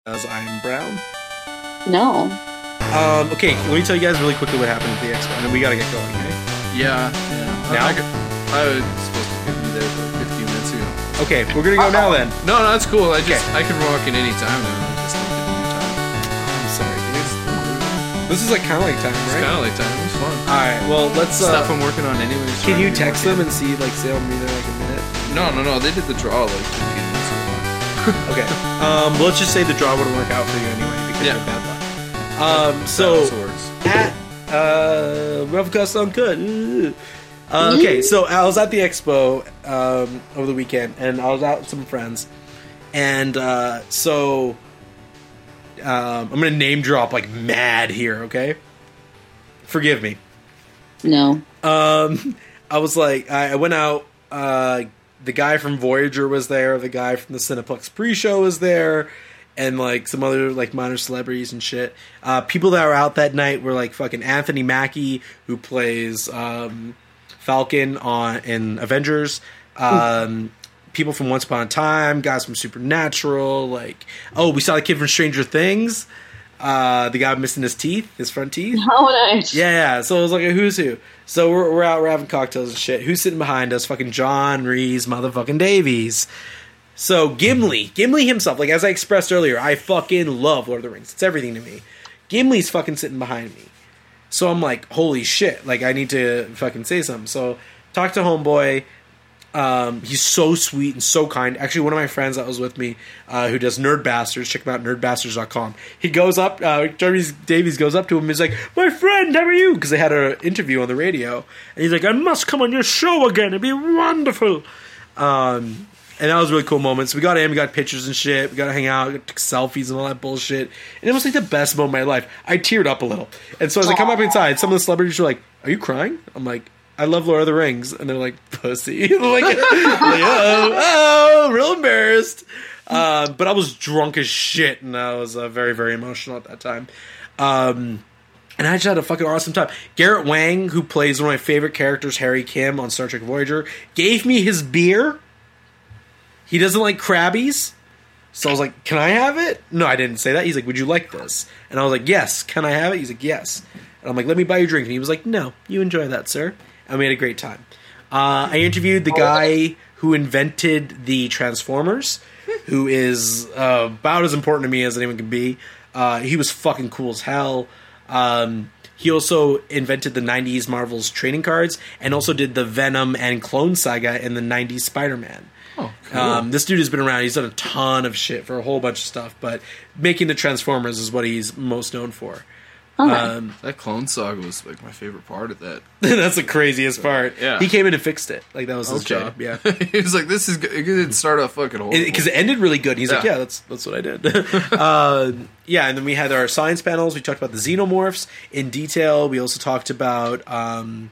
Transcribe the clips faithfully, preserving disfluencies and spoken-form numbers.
As I'm Brown. No. Um, okay, let me tell you guys really quickly what happened at the expo, and then we gotta get going, okay? Yeah, yeah. Now? I, I, I was supposed to be there for like fifteen minutes ago. Okay, we're gonna go now then. No, no, that's cool. I just, Okay. I can walk in any time now. I just don't get any time. I'm sorry, dude. This is like kind of like time, It's right? kind of like time. It was fun. Alright, well, let's, uh, Stuff I'm working on anyways. can trying you to text work them in. and see, like, say I'll be there like a minute? No, no, no. They did the draw like fifteen minutes ago. Okay, um, let's just say the draw wouldn't work out for you anyway, because Yeah. you have bad luck. Um, so, That also works. at, uh, Roughcast Uncut. Uh, okay, so I was at the expo um, over the weekend, and I was out with some friends, and uh, so um, I'm gonna name drop like mad here, okay? Forgive me. No. Um, I was like, I, I went out. Uh, the guy from Voyager was there. The guy from the Cineplex pre-show was there. And, like, some other, like, minor celebrities and shit. Uh, people that were out that night were, like, fucking Anthony Mackie, who plays um, Falcon on in Avengers. Um, people from Once Upon a Time, guys from Supernatural. Like, oh, we saw the kid from Stranger Things. Uh, the guy missing his teeth, his front teeth. Oh, nice. Yeah, yeah. So it was like a who's who. So we're, we're out, we're having cocktails and shit. Who's sitting behind us? Fucking John Reese, motherfucking Davies. So Gimli, Gimli himself, like as I expressed earlier, I fucking love Lord of the Rings. It's everything to me. Gimli's fucking sitting behind me. So I'm like, holy shit, like I need to fucking say something. So talk to homeboy. Um, he's so sweet and so kind. Actually, one of my friends that was with me, uh, who does Nerd Bastards, check him out, nerd bastards dot com. He goes up, uh, Jeremy Davies goes up to him and he's like, my friend, how are you? Because they had an interview on the radio. And he's like, I must come on your show again. It'd be wonderful. Um, and that was a really cool moment. So we got in, we got pictures and shit. We got to hang out, we took selfies and all that bullshit. And it was like the best moment of my life. I teared up a little. And so as I come up inside, some of the celebrities were like, are you crying? I'm like, I love Lord of the Rings. And they're like, pussy. like, like, oh, oh, real embarrassed. Uh, but I was drunk as shit, and I was uh, very, very emotional at that time. Um, and I just had a fucking awesome time. Garrett Wang, who plays one of my favorite characters, Harry Kim, on Star Trek Voyager, gave me his beer. He doesn't like Krabbies. So I was like, can I have it? No, I didn't say that. He's like, would you like this? And I was like, yes. Can I have it? He's like, yes. And I'm like, let me buy you a drink. And he was like, no, you enjoy that, sir. And we had a great time. Uh, I interviewed the guy who invented the Transformers, who is uh, about as important to me as anyone can be. Uh, he was fucking cool as hell. Um, he also invented the nineties Marvel's trading cards and also did the Venom and Clone Saga in the nineties Spider-Man. Oh, cool. Um, this dude has been around. He's done a ton of shit for a whole bunch of stuff, but making the Transformers is what he's most known for. Okay. Um, That Clone Saga was like my favorite part of that. that's the craziest part. Yeah. He came in and fixed it. Like, that was his Okay. job. Yeah. he was like, "This is good." It didn't start off fucking horrible. Because it, it ended really good. He's like, Yeah. yeah, that's that's what I did. uh, yeah, and then we had our science panels. We talked about the xenomorphs in detail. We also talked about um,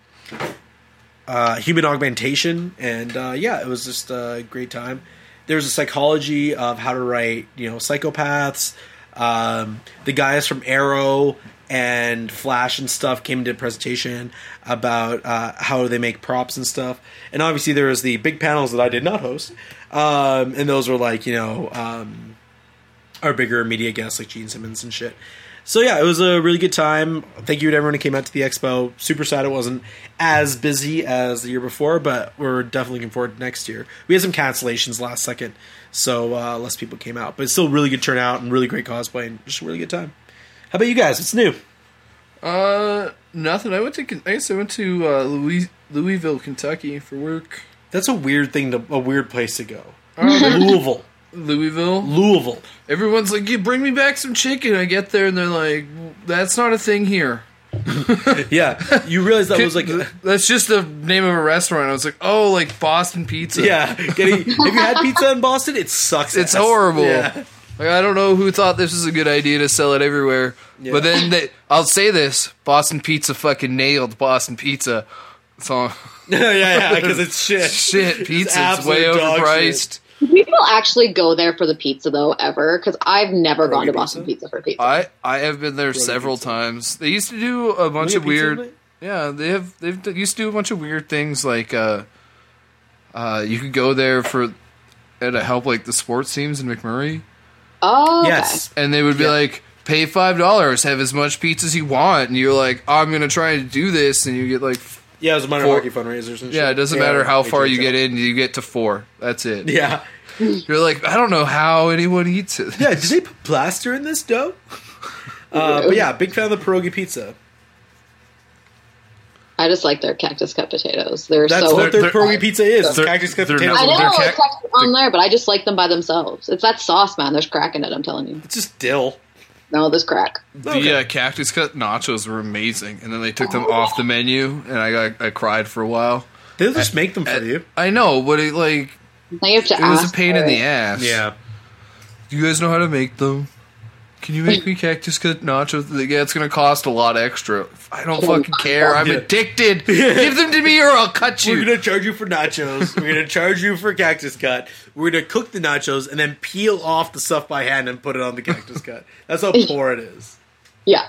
uh, human augmentation. And, uh, yeah, it was just a great time. There was a psychology of how to write, you know, psychopaths. Um, the guys from Arrow and Flash and stuff came into a presentation about uh, how they make props and stuff. And obviously there was the big panels that I did not host. Um, and those were like, you know, um, our bigger media guests like Gene Simmons and shit. So yeah, it was a really good time. Thank you to everyone who came out to the expo. Super sad it wasn't as busy as the year before, but we're definitely looking forward to next year. We had some cancellations last second, so uh, less people came out. But it's still really good turnout and really great cosplay and just a really good time. How about you guys? What's new? Uh, nothing. I went to. I guess I went to uh, Louis, Louisville, Kentucky for work. That's a weird thing to a weird place to go. Oh, Louisville. Louisville. Louisville. Everyone's like, "You bring me back some chicken." I get there and they're like, "That's not a thing here." Yeah, you realize that was like That's just the name of a restaurant. I was like, "Oh, like Boston Pizza." yeah. Getting, have you had pizza in Boston? It sucks. It's ass. horrible. Yeah. Like, I don't know who thought this was a good idea to sell it everywhere. Yeah. But then they, I'll say this: Boston Pizza fucking nailed Boston Pizza. So yeah, yeah, because it's shit. shit, pizza it's way absolute dog overpriced. Do people actually go there for the pizza, though, ever? Because I've never Rogan gone to pizza? Boston Pizza for pizza. I I have been there several pizza. times. They used to do a bunch We of had pizza weird. tonight? Yeah, they have. They've they used to do a bunch of weird things like uh, uh, you could go there for uh, to help like the sports teams in McMurray. Oh, okay. Yes. And they would be Yeah. like, pay five dollars, have as much pizza as you want, and you're like, I'm gonna try to do this, and you get like, Yeah, it was minor Four- hockey fundraisers and shit. yeah, it doesn't Yeah, matter how they far do you so. get in, you get to four. That's it. Yeah. You're like, I don't know how anyone eats it. Yeah, did they put plaster in this dough? Uh, but yeah, big fan of the pierogi pizza. I just like their cactus cut potatoes. They're That's so. what their they're- pierogi pizza is. they're- Cactus cut they're potatoes. I not- know they're it's ca- cactus on there, but I just like them by themselves. It's that sauce, man. There's crack in it. I'm telling you. It's just dill. No, there's crack. The Okay. uh, cactus cut nachos were amazing, and then they took them off the menu, and I got, I cried for a while. They'll just make them for I- you. I know, but it like Now you have to it was a ask pain for in the it. ass. Yeah. Do you guys know how to make them? Can you make me cactus cut nachos? Like, yeah, it's gonna cost a lot extra. I don't fucking care. I'm Yeah. addicted. Give them to me, or I'll cut We're you. gonna charge you for nachos. We're gonna charge you for cactus cut. We're gonna cook the nachos and then peel off the stuff by hand and put it on the cactus cut. That's how poor it is. Yeah.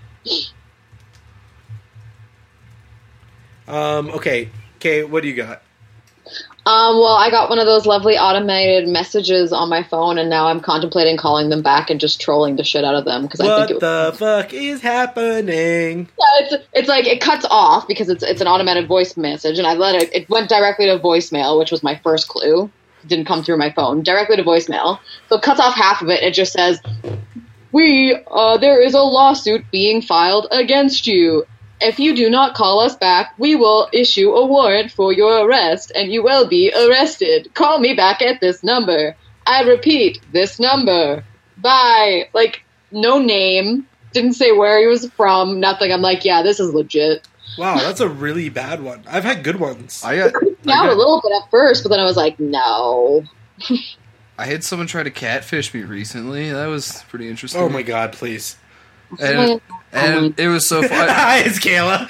Um. Okay. Okay. What do you got? Um, well, I got one of those lovely automated messages on my phone, and now I'm contemplating calling them back and just trolling the shit out of them because I What think it. the fuck is happening? Yeah, it's it's like it cuts off because it's it's an automated voice message, and I let it. It went directly to voicemail, which was my first clue. It didn't come through my phone, directly to voicemail. So it cuts off half of it. It just says, "We uh, there is a lawsuit being filed against you. If you do not call us back, we will issue a warrant for your arrest, and you will be arrested. Call me back at this number. I repeat, this number. Bye." Like, no name. Didn't say where he was from. Nothing. I'm like, yeah, this is legit. Wow, that's a really bad one. I've had good ones. I got, I Out a got, little bit at first, but then I was like, no. I had someone try to catfish me recently. That was pretty interesting. Oh my god, please. And, and it was so fun. Hi, it's Kayla.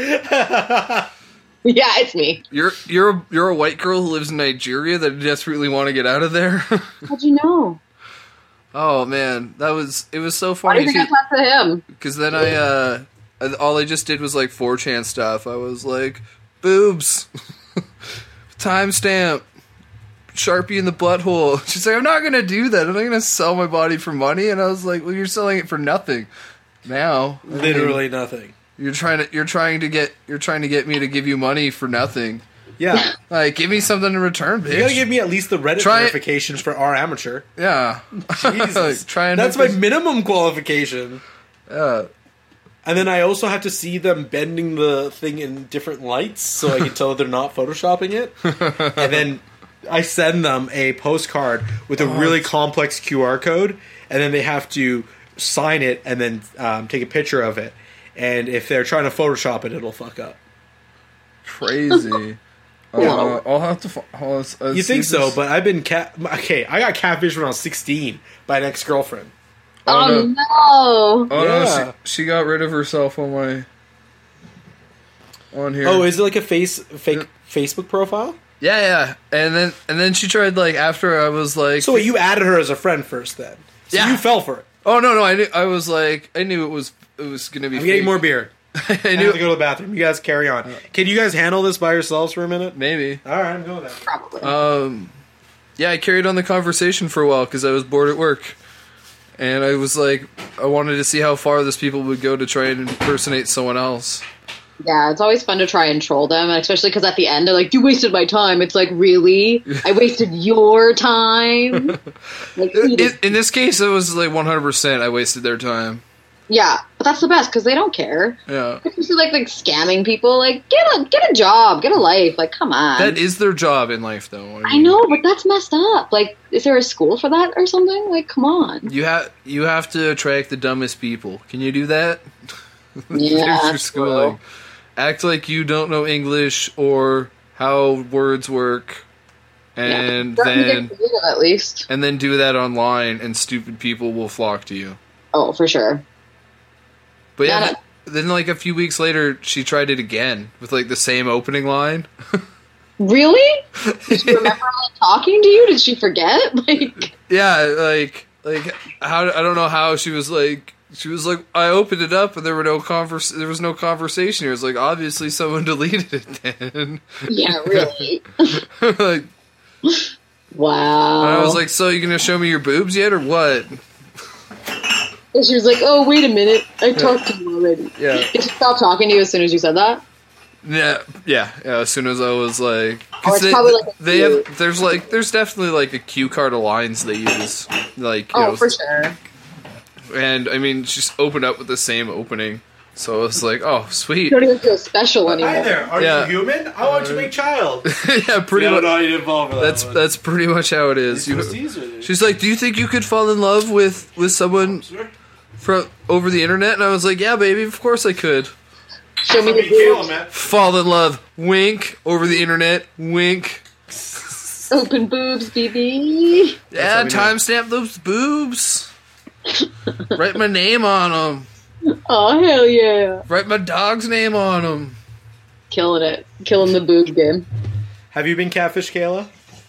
Yeah, it's me. You're you're a, you're a white girl who lives in Nigeria that desperately want to get out of there. How'd you know? Oh man, that was it was so Why do funny you think I talked to him? because then I uh all I just did was like four chan stuff. I was like boobs, timestamp, Sharpie in the butthole. She's like, I'm not gonna do that. I'm not gonna sell my body for money. And I was like, well, you're selling it for nothing. Now, I mean, Literally nothing. you're trying to you're trying to get you're trying to get me to give you money for nothing. Yeah. Like, give me something in return, bitch. You gotta give me at least the Reddit Try it. verification for our amateur. yeah. Jesus. Like, try and That's hook my us- minimum qualification. Yeah. And then I also have to see them bending the thing in different lights so I can tell that they're not photoshopping it. And then I send them a postcard with a really complex Q R code, and then they have to sign it and then um, take a picture of it. And if they're trying to Photoshop it, it'll fuck up. Crazy. Uh, I'll have to. fi- I'll, I'll You see think so, this- but I've been cat. Okay, I got catfished when I was sixteen by an ex girlfriend. Oh, Oh, no. no. Oh Yeah. no, she, she got rid of herself on my on here. Oh, is it like a face fake Facebook profile? yeah, yeah. And then and then she tried like after I was like, So wait, you added her as a friend first, then? So Yeah. you fell for it. oh no no, I knew I was like I knew it was it was gonna be. I'm getting fake. more beer. I I have to knew go to the bathroom. You guys carry on. Can you guys handle this by yourselves for a minute? maybe. All right, I'm going with that. Probably. Um, yeah, I carried on the conversation for a while because I was bored at work, and I was like, I wanted to see how far this people would go to try and impersonate someone else. Yeah, it's always fun to try and troll them, and especially because at the end they're like, "You wasted my time." It's like, really? I wasted your time. Like, In, in this case, it was like one hundred percent. I wasted their time. yeah, but that's the best because they don't care. Yeah, Especially like like scamming people. Like, get a get a job, get a life. Like, come on. that is their job in life, though. I know, but that's messed up. Like, is there a school for that or something? Like, come on. You have you have to attract the dumbest people. Can you do that? Yeah, There's your that's schooling. true. Act like you don't know English or how words work, and Yeah. You then get creative at least. and then do that online, and stupid people will flock to you. Oh, for sure. But yeah, Yeah, th- then like a few weeks later, she tried it again with like the same opening line. Really? Did she remember talking to you? Did she forget? Like, Yeah, like like how I don't know how she was like she was like I opened it up and there were no converse there was no conversation here. It's like obviously someone deleted it then. yeah, really. like Wow. and I was like, so you gonna show me your boobs yet or what? And she was like, "Oh, wait a minute, I talked to you already." Yeah. Did she stop talking to you as soon as you said that? Yeah, yeah, yeah. As soon as I was like, Oh, 'cause it's they, probably like a they cue. have, there's like, there's definitely like a cue card of lines they use, like, you Oh, know, for sure. and I mean, she just opened up with the same opening, so I was like, oh, sweet, You don't even feel special anymore. Hi there. Are Yeah. you human? I want to make child. yeah, pretty Yeah, much. no, you didn't fall for that That's one. that's pretty much how it is. You, Twisties or they- she's like, do you think you could fall in love with with someone Sure. from over the internet? And I was like, yeah, baby, of course I could. Show me I the mean, Kayla, boobs. man. Fall in love, wink, over the internet, wink. Open boobs, baby. Yeah, how we do it. timestamp those boobs. Write my name on them. Oh, hell yeah. Write my dog's name on them. Killing it. Killing the boob game. Have you been catfish, Kayla?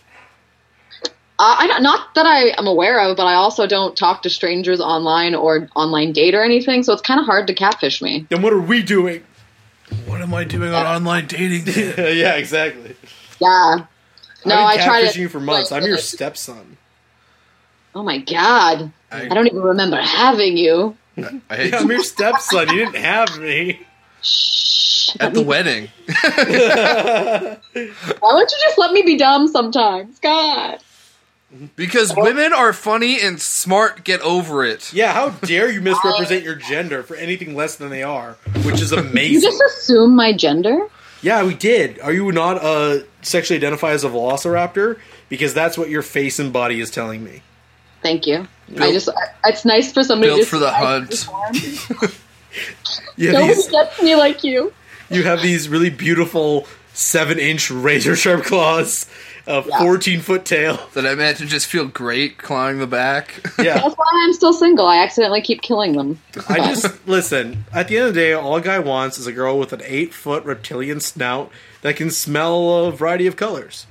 Uh, I don't, not that I am aware of, but I also don't talk to strangers online or online date or anything, so it's kind of hard to catfish me. Then what are we doing? What am I doing on online dating? Yeah, exactly. Yeah. No, I've I been try catfishing to. you for months. like, I'm your like- stepson. Oh my god. I- I don't even remember having you. I hate Yeah, I'm your stepson. You didn't have me. Shh. at the wedding. Why don't you just let me be dumb sometimes? God. Because women are funny and smart. Get over it. Yeah, how dare you misrepresent your gender for anything less than they are, which is You amazing. just assume my gender? Yeah, we did. Are you not uh, sexually identify as a velociraptor? Because that's what your face and body is telling me. Thank you. I Built- just, I, it's nice for somebody built to for the just- hunt. You have, Nobody these, gets me like you. you have these really beautiful seven-inch razor-sharp claws, a Yeah. fourteen-foot tail. That I meant to just feel great clawing the back. Yeah. That's why I'm still single. I accidentally keep killing them. I just listen. At the end of the day, all a guy wants is a girl with an eight-foot reptilian snout that can smell a variety of colors.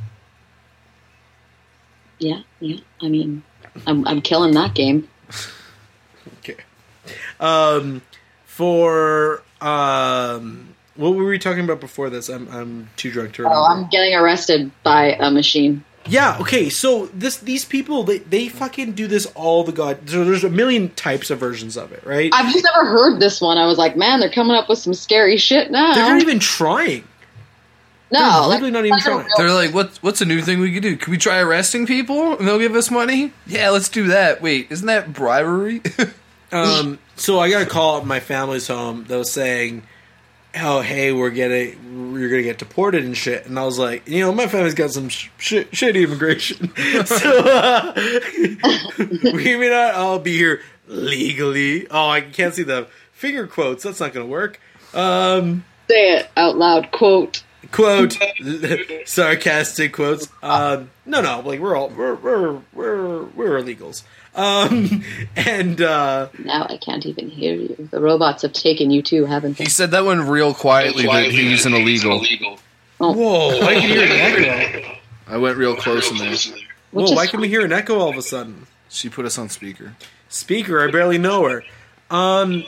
Yeah, yeah. I mean, I'm I'm killing that game. Okay. Um, for um, what were we talking about before this? I'm I'm too drunk to remember. Oh, I'm getting arrested by a machine. Yeah. Okay. So this these people they they fucking do this all the god. So there's a million types of versions of it, right? I've just never heard this one. I was like, man, they're coming up with some scary shit now. They're not even trying. no, they're like, literally not even like a trying. real- They're like, what? What's a new thing we could do? Can we try arresting people and they'll give us money? Yeah, let's do that. Wait, isn't that bribery? Um, so I got a call at my family's home that was saying, "Oh, hey, we're getting, you're gonna get deported and shit." And I was like, you know, my family's got some sh- shit, shitty immigration, so uh, we may not all be here legally. Oh, I can't see the finger quotes. That's not gonna work. Um, Say it out loud. Quote. quote sarcastic quotes. Um, no, no, like we're all we're we're we're we're illegals. Um, and uh, Now I can't even hear you. The robots have taken you too, haven't they? He said that one real quietly that he's an illegal. whoa, I can hear an echo. I went real close in there. Whoa, Which why is can we hear an echo all of a sudden? She put us on speaker. Speaker, I barely know her. Um,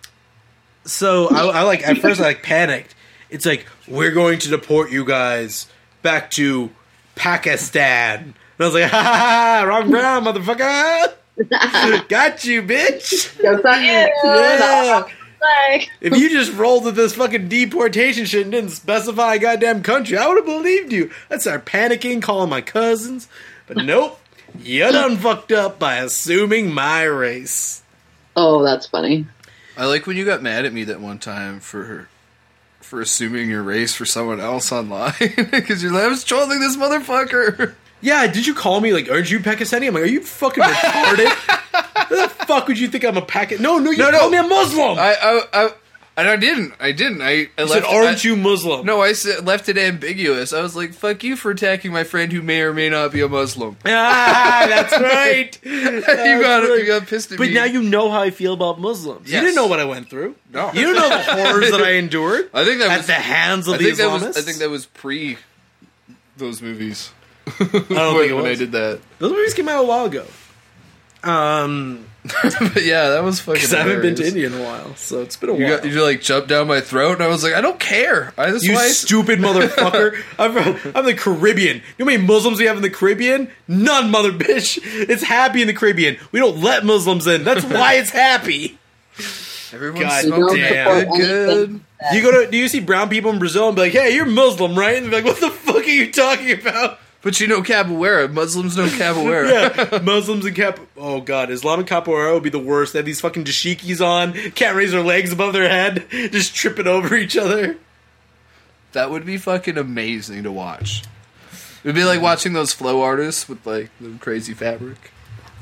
so I, I like at first I like panicked. It's like we're going to deport you guys back to Pakistan. And I was like, ha ha ha, wrong brown, motherfucker. Got you, bitch. Yes, I am. Yeah. Like, If you just rolled with this fucking deportation shit and didn't specify a goddamn country, I would have believed you. I'd start panicking, calling my cousins. But nope. You done fucked up by assuming my race. oh, that's funny. I like when you got mad at me that one time for for assuming your race for someone else online because you're like, I was trolling this motherfucker. Yeah, did you call me like, aren't you Pakistani? I'm like, are you fucking retarded? How the fuck would you think I'm a Pakistan? No, no, you No, no. called me a Muslim. I, I, I, and I didn't. I didn't. I, I you said, left. aren't I- you Muslim? No, I said, left it ambiguous. I was like, "Fuck you for attacking my friend who may or may not be a Muslim." Ah, that's right. you got right. you got pissed at But me. now you know how I feel about Muslims. Yes. You didn't know what I went through. No. You don't know the horrors that I endured I think that at was. the hands of I the think that Islamists. was. I think that was pre those movies. I don't when think it when I was. did that. Those movies came out a while ago. Um, But yeah, that was fucking. Because I haven't been to hilarious. India in a while, so it's been a You while. got you like jumped down my throat, and I was like, I don't care. I that's You why I- stupid motherfucker. I'm, from, I'm the Caribbean. You know how many Muslims we have in the Caribbean? None, mother bitch. It's happy in the Caribbean. We don't let Muslims in. That's why it's happy. Everyone's God smoking damn. good, good. You go to, do you see brown people in Brazil and be like, hey, you're Muslim, right? And they're like, what the fuck are you talking about? But you know capoeira. Muslims know capoeira. Yeah, Muslims and cap. Oh god, Islamic capoeira would be the worst. They have these fucking dashikis on, can't raise their legs above their head, just tripping over each other. That would be fucking amazing to watch. It would be like watching those flow artists with like the crazy fabric,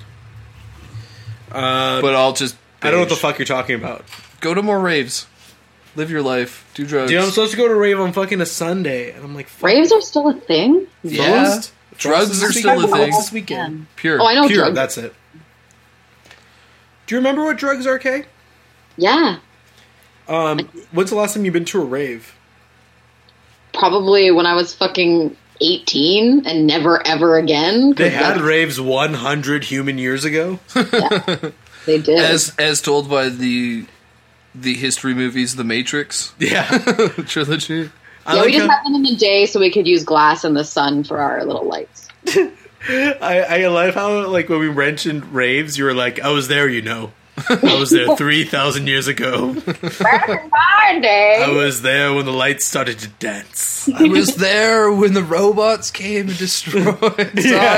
Uh, but all just. I don't know what the beige. fuck you're talking about. Go to more raves. Live your life. Do drugs. Dude, I'm supposed to go to rave on fucking a Sunday, and I'm like, fuck. Raves are still a thing? Yeah. Frost? Drugs Frost is are this still a weekend? thing. What's this weekend? Pure. Oh, I know Pure, drugs. that's it. Do you remember what drugs are, Kay? Yeah. Um, when's the last time you've been to a rave? Probably when I was fucking eighteen and never ever again. 'cause They had that's- raves one hundred human years ago. They did. As as told by the the history movies, The Matrix Yeah. trilogy. I yeah, like we just how- had them in the day so we could use glass in the sun for our little lights. I, I love how, like, when we mentioned raves, you were like, I was there, you know. I was there three thousand years ago. Back in my day. I was there when the lights started to dance. I was there when the robots came and destroyed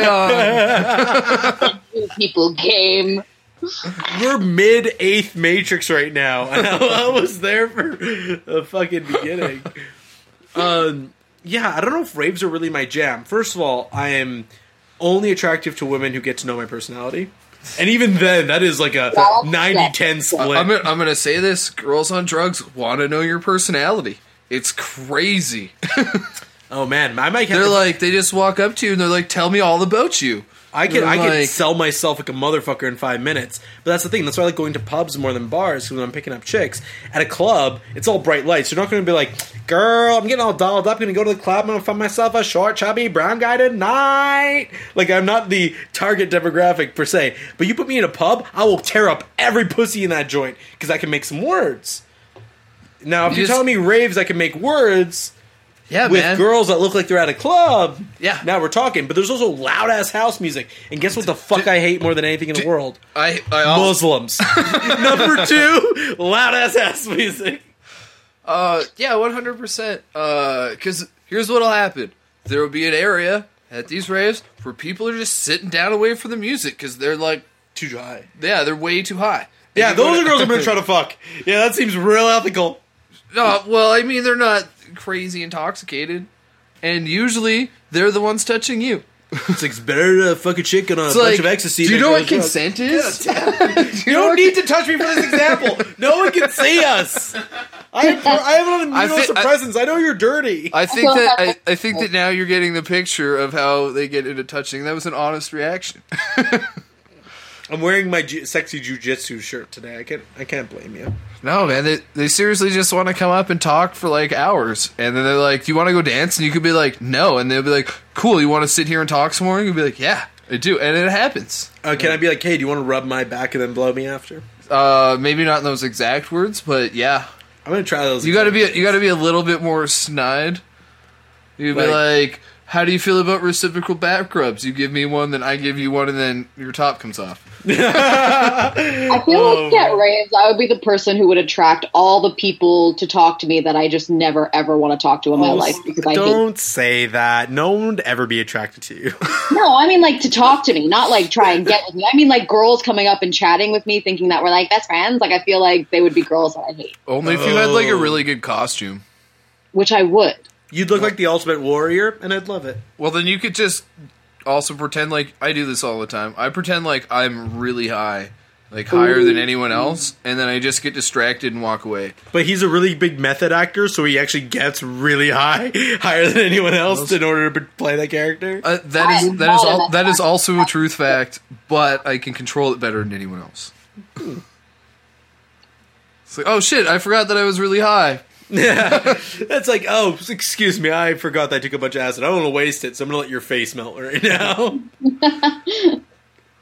Zion. People came. We're mid eighth Matrix right now, and I, I was there for the fucking beginning. Um, yeah, I don't know if raves are really my jam. First of all, I am only attractive to women who get to know my personality. And even then, that is like a Well, ninety ten split. I'm gonna, I'm gonna say this: girls on drugs want to know your personality. It's crazy. Oh man, I might have They're to, like, they just walk up to you and they're like, "Tell me all about you." I can They're I can like- sell myself like a motherfucker in five minutes. But that's the thing. That's why I like going to pubs more than bars, because when I'm picking up chicks at a club, it's all bright lights. You're not going to be like, girl, I'm getting all dolled up. I'm going to go to the club. I'm going to find myself a short, chubby, brown guy tonight. Like, I'm not the target demographic per se. But you put me in a pub, I will tear up every pussy in that joint because I can make some words. Now, if You you're just- telling me raves, I can make words Yeah, with man. girls that look like they're at a club. Yeah. Now we're talking. But there's also loud ass house music. And guess what the fuck I hate more than anything in the world? I, I also, Muslims. Number two, loud ass house music. uh, yeah, one hundred percent. Uh, because here's what'll happen: there will be an area at these raves where people are just sitting down away from the music because they're like, Too high. yeah, they're way too high. Yeah, And you go those to- are girls I'm gonna try to fuck. Yeah, that seems real ethical. No, well, I mean, they're not crazy intoxicated, and usually they're the ones touching you. It's like, it's better to fuck a chick on a It's bunch like, of ecstasy. do you than know go what to drugs. consent is? You don't need to touch me for this example. No one can see us. I have, I have it on I thi- immunosuppressants. I, I know you're dirty. I think that I, I think that now you're getting the picture of how they get into touching. That was an honest reaction. I'm wearing my ju- sexy jujitsu shirt today. I can't. I can't blame you. No, man, they they seriously just want to come up and talk for like hours, and then they're like, "Do you want to go dance?" And you could be like, "No," and they'll be like, "Cool, you want to sit here and talk some more?" And you'll be like, "Yeah, I do," and it happens. Uh, can I be like, hey, do you want to rub my back and then blow me after? Uh, maybe not in those exact words, but yeah, I'm gonna try those. you got to be you got to be a little bit more snide. You'd be Like- like, "How do you feel about reciprocal back rubs? You give me one, then I give you one, and then your top comes off." I feel Oh, like at raves, I would be the person who would attract all the people to talk to me that I just never ever want to talk to in my Oh, life because I hate. don't say that. No one would ever be attracted to you. No, I mean like to talk to me, not like try and get with me. I mean like girls coming up and chatting with me, thinking that we're like best friends. Like I feel like they would be girls that I hate, Only if you had like a Oh. really good costume. which I would. You'd look like the ultimate warrior, and I'd love it. Well, then you could just also pretend like I do this all the time. I pretend like I'm really high, like higher than anyone else, and then I just get distracted and walk away. But he's a really big method actor, so he actually gets really high, higher than anyone else, in order to play that character. Uh, that I is am that is not all a that is also a truth fact, but I can control it better than anyone else. It's like, oh shit, I forgot that I was really high. Yeah, that's like, oh, excuse me, I forgot that I took a bunch of acid. I don't want to waste it, so I'm gonna let your face melt right now.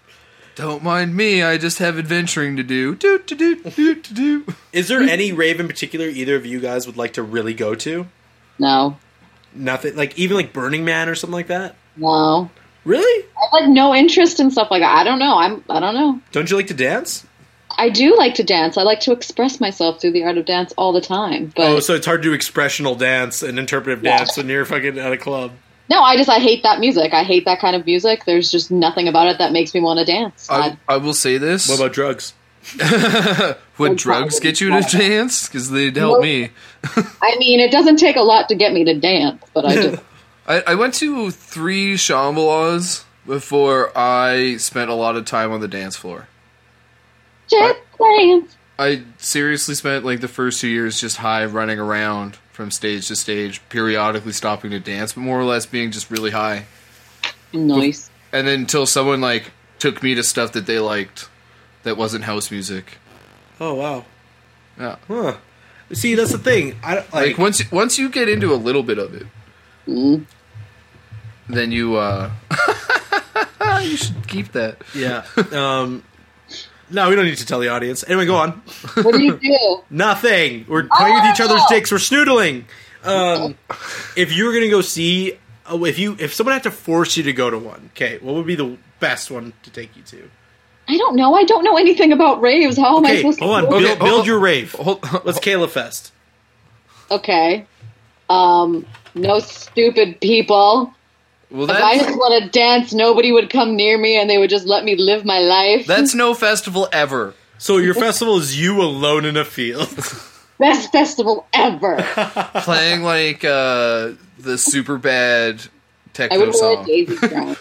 Don't mind me, I just have adventuring to do. Do, do, do, do, do, do. Is there any rave in particular either of you guys would like to really go to? No. Nothing, like even like Burning Man or something like that. No. Really? I have like no interest in stuff like that. I don't know. I'm. I don't know. Don't you like to dance? I do like to dance. I like to express myself through the art of dance all the time. But Oh, so it's hard to do expressional dance and interpretive Yeah. dance when you're fucking at a club. no, I just I hate that music. I hate that kind of music. There's just nothing about it that makes me want to dance. I, I will say this. What about drugs? Would drugs get you to dance? Because they'd help Nope. me. I mean, it doesn't take a lot to get me to dance, but I do. I, I went to three Shambhalas before I spent a lot of time on the dance floor. Just dance. I seriously spent like the first two years just high, running around from stage to stage, periodically stopping to dance, but more or less being just really high. Nice. And then until someone like took me to stuff that they liked that wasn't house music. Oh wow. Yeah. Huh. See, that's the thing. I don't- Like like. once once you get into a little bit of it, Mm. then you uh you should keep that. yeah. Um. No, we don't need to tell the audience. Anyway, go on. What do you do? Nothing. We're playing with each other's Oh! dicks. We're snoodling. Um, if you were gonna go see, oh, if you if someone had to force you to go to one, okay, what would be the best one to take you to? I don't know. I don't know anything about raves. How am I Okay, supposed hold on. to? Build, Okay, hold build on. your rave. Hold, Let's Kayla Fest. Okay. Um. No stupid people. well, If I that's, just want to dance, nobody would come near me, and they would just let me live my life. that's no festival ever. So your festival is you alone in a field. Best festival ever. Playing like uh the super bad I techno would wear a song. daisy crown.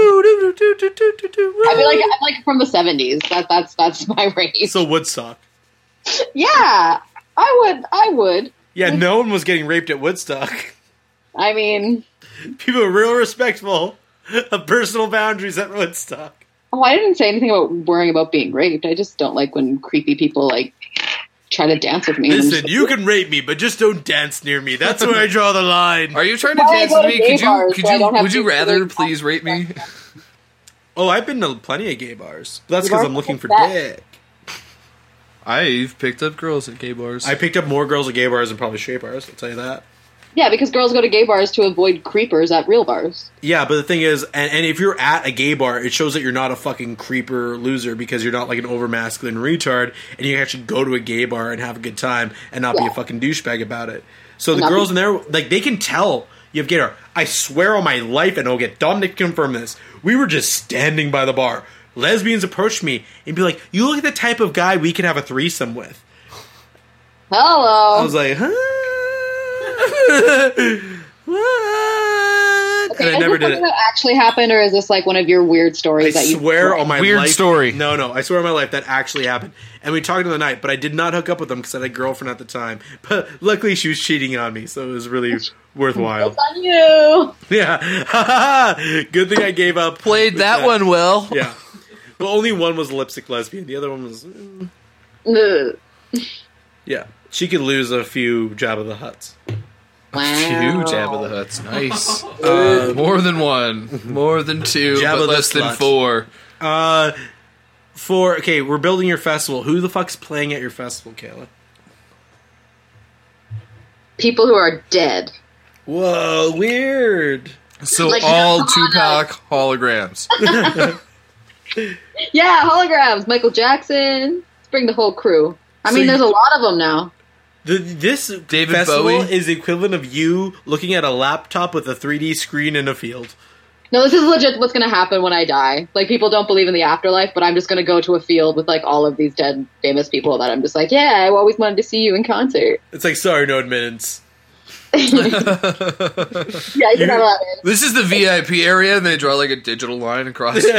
I feel like I'm like from the seventies. That that's that's my rave. So Woodstock. Yeah, I would. I would. Yeah, no one was getting raped at Woodstock. I mean, People are real respectful of personal boundaries at Woodstock. oh, I didn't say anything about worrying about being raped. I just don't like when creepy people like try to dance with me. and I'm Listen, just you like, can rape me, but just don't dance near me. That's where I draw the line. Are you trying to Why dance go with to me? gay Could you bars could so I you don't have would you to rather really- please rape me? Oh, I've been to plenty of gay bars. That's You because are I'm looking for that- dick. I've picked up girls at gay bars. I picked up more girls at gay bars than probably straight bars, I'll tell you that. Yeah, because girls go to gay bars to avoid creepers at real bars. Yeah, but the thing is, and, and if you're at a gay bar, it shows that you're not a fucking creeper loser because you're not like an overmasculine retard, and you can actually go to a gay bar and have a good time and not be Yeah. a fucking douchebag about it. So the Not girls be- in there, like, they can tell you have gay bar. I swear on my life, and I'll get Dominic to confirm this, we were just standing by the bar. Lesbians approached me and be like, you look like the type of guy we can have a threesome with. Hello. I was like, huh? What? Okay, and I is never this did something it. that actually happened, or is this like one of your weird I stories that you swear on my Weird life. story. No, no, I swear on my life that actually happened. And we talked in the night, but I did not hook up with them because I had a girlfriend at the time. But luckily, she was cheating on me, so it was really worthwhile. It's on you. Yeah, good thing I gave up. Played with that one well. Yeah. Well, only one was a lipstick lesbian. The other one was, mm, Ugh. yeah. She could lose a few Jabba the Hutts. Wow. Two Jabba the Hutts. Nice. Uh, More than one. More than two. Jabba but the less than slut. four. Uh, for okay, we're building your festival. Who the fuck's playing at your festival, Kayla? People who are dead. Whoa, weird. So Like, all come on Tupac holograms. Yeah, holograms. Michael Jackson. Let's bring the whole crew. I So mean, you- there's a lot of them now. The, this David festival Bowie? is the equivalent of you looking at a laptop with a three D screen in a field. No, this is legit what's going to happen when I die. Like, people don't believe in the afterlife, but I'm just going to go to a field with, like, all of these dead famous people that I'm just like, yeah, I always wanted to see you in concert. It's like, sorry, no admittance. Yeah, you can have that. This is the V I P area, and they draw like a digital line across. Story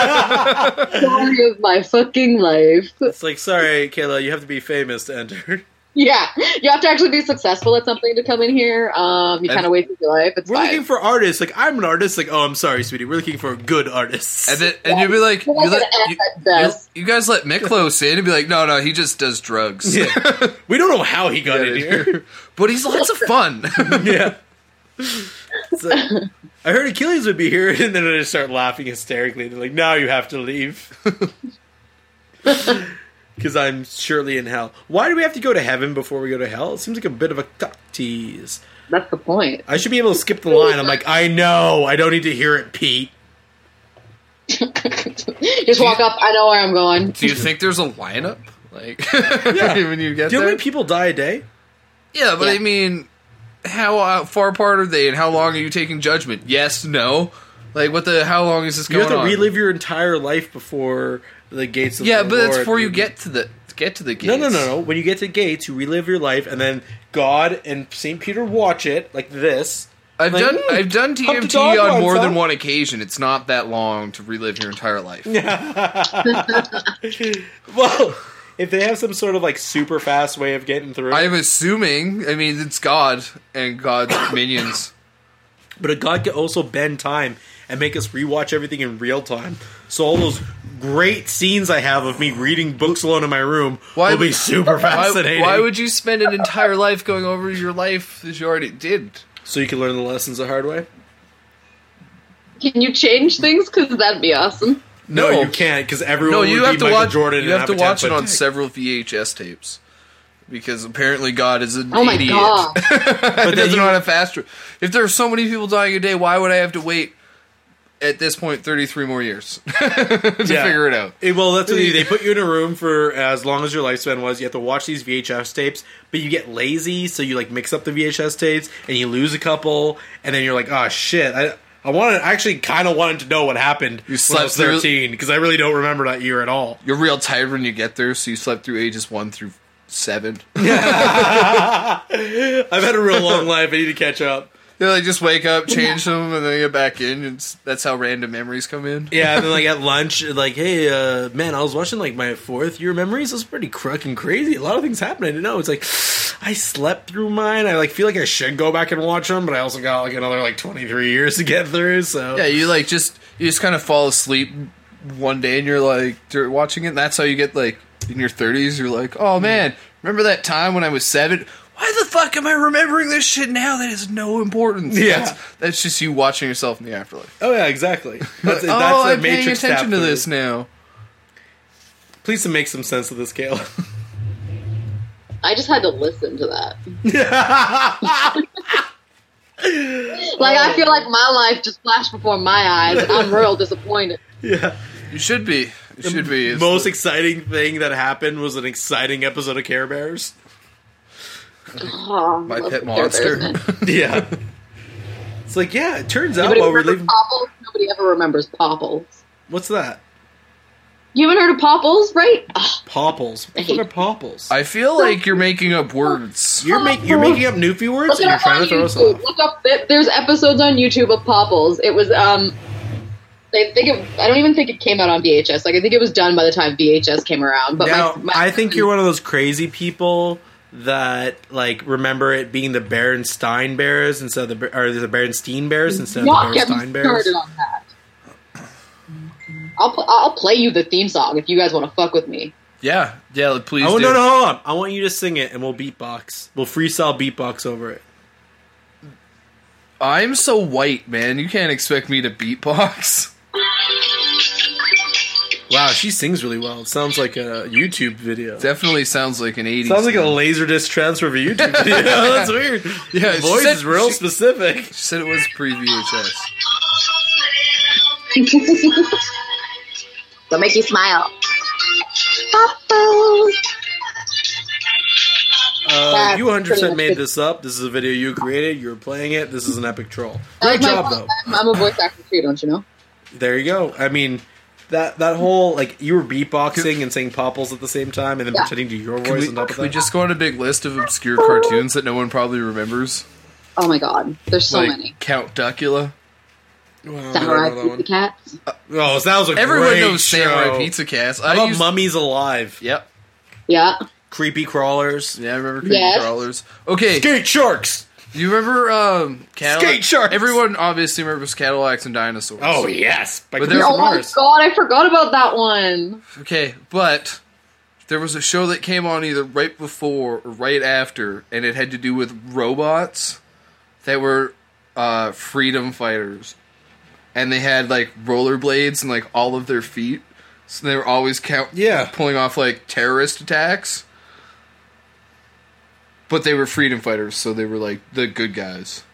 of my fucking life. It's like, sorry, Kayla, you have to be famous to enter. Yeah, you have to actually be successful at something to come in here. Um, you And- kind of wasted your life. It's We're fine. looking for artists. Like, I'm an artist. Like, oh, I'm sorry, sweetie. We're looking for good artists. And then, and you'd be like, You're you, like let, an you, F at best. you, you guys let Miklos in, and be like, no, no, he just does drugs. Yeah. We don't know how he got in here. but he's lots of fun. Yeah. So, I heard Achilles would be here, and then I just start laughing hysterically. They're like, now you have to leave. Because I'm surely in hell. Why do we have to go to heaven before we go to hell? It seems like a bit of a cock tease. That's the point. I should be able to skip the line. I'm like, I know. I don't need to hear it, Pete. Just walk up. I know where I'm going. Do you think there's a lineup? Like, Yeah. when you get Do you know how there? many people die a day? Yeah, but Yeah. I mean, how uh, far apart are they, and how long are you taking judgment? Yes, no. Like, what the? How long is this You going have to on? relive your entire life before the gates of yeah, the but that's Lord. before you get to the get to the gates. No, no, no, no. When you get to gates, you relive your life, and then God and Saint Peter watch it like this. I've Like, done "Hmm, I've done up to T M T dog on runs, more huh?" than one occasion. It's not that long to relive your entire life. Well, if they have some sort of like super fast way of getting through, I'm assuming. I mean, it's God and God's minions. but a God can also bend time and make us rewatch everything in real time. So all those great scenes I have of me reading books alone in my room Why will be would- super Why, fascinating. why would you spend an entire life going over your life as you already did? So you can learn the lessons the hard way? Can you change things? Because that'd be awesome. No, No. you can't, because everyone No, would you be have to Michael watch. Jordan You and have to have a watch it on ten-foot dick. several V H S tapes because apparently God is an Oh my idiot. god. It then doesn't you- know how to fast. If there are so many people dying a day, why would I have to wait? At this point, thirty-three more years to Yeah. figure it out. Eh, well, that's what they, they put you in a room for as long as your lifespan was. You have to watch these V H S tapes, but you get lazy, so you like mix up the V H S tapes and you lose a couple, and then you're like, oh shit, I I wanted I actually kind of wanted to know what happened You when I slept was through- thirteen because I really don't remember that year at all. You're real tired when you get there, so you slept through ages one through seven. I've had a real long life. I need to catch up. You like just wake up, change them, and then get back in. And it's- that's how random memories come in. Yeah, and then like at lunch, like, hey, uh, man, I was watching like my fourth year memories. It was pretty crook and crazy. A lot of things happened. I didn't know. It's like I slept through mine. I like feel like I should go back and watch them, but I also got like another like twenty three years to get through. So Yeah, you like just you just kind of fall asleep one day, and you're like you're watching it. And that's how you get like in your thirties. You're like, oh man, remember that time when I was seven? Why the fuck am I remembering this shit now? That has no importance. Yeah. that's, that's just you watching yourself in the afterlife. oh yeah, exactly. That's, oh, that's I'm a paying Matrix tap attention to through. this now. Please make some sense of this, Kayla. I just had to listen to that. Like, I feel like my life just flashed before my eyes. And I'm real disappointed. Yeah. You should be. You should be. It's Most the- exciting thing that happened was an exciting episode of Care Bears. Oh, My love Pet the Care Bears, Monster. man. Yeah. It's like, yeah, it turns out Nobody while we're remembers leaving. Popples? Nobody ever remembers Popples. What's that? You haven't heard of Popples, right? Ugh, Popples. What hate are popples? I feel like you're making up words. You're making you're making up Newfie words look and it you're up trying on to throw us YouTube. off. Look up. There's episodes on YouTube of Popples. It was um. I think it. I don't even think it came out on V H S. Like I think it was done by the time V H S came around. But Now, my, my I think you're one of those crazy people that like remember it being the Berenstein Bears instead of the or the Berenstein Bears instead of not the get me Berenstein Bears. started on that. I'll pl- I'll play you the theme song if you guys want to fuck with me. Yeah, yeah. Please Oh do. no, no, hold on! I want you to sing it and we'll beatbox. We'll freestyle beatbox over it. I'm so white, man. You can't expect me to beatbox. Wow, she sings really well. It sounds like a YouTube video. Definitely sounds like an eighties. Sounds like a thing. Laserdisc transfer of a YouTube video. That's weird. Yeah, The she voice said- is real she- specific. She said it was pre-V H S. They'll make you smile. Popples. Uh, That's you one hundred percent pretty made much this up. This is a video you created. You're playing it. This is an epic troll. That's Great my job, voice- though. I'm, I'm a voice actor too, don't you know? There you go. I mean, that that whole like you were beatboxing and saying popples at the same time, and then Yeah. pretending to your Can voice we, on top of can we that. just go on a big list of obscure cartoons that no one probably remembers? Oh my god, there's so like many. Count Duckula. Wow, I don't Samurai know that Pizza one. Cats. Oh, so that was a Everyone great knows show. Samurai Pizza Cast. How I about used, Mummies Alive? Yep. Yeah. Creepy crawlers. Yeah, I remember Creepy Yes. Crawlers. Okay, Skate sharks. you remember um, Cadillac? Skate sharks. Everyone obviously remembers Cadillacs and Dinosaurs. Oh yes, by But Chris there- Oh my Mars. god, I forgot about that one. Okay, but there was a show that came on either right before or right after, and it had to do with robots that were uh, freedom fighters, and they had like rollerblades and like all of their feet, so they were always count Yeah. pulling off like terrorist attacks. But they were freedom fighters, so they were like the good guys.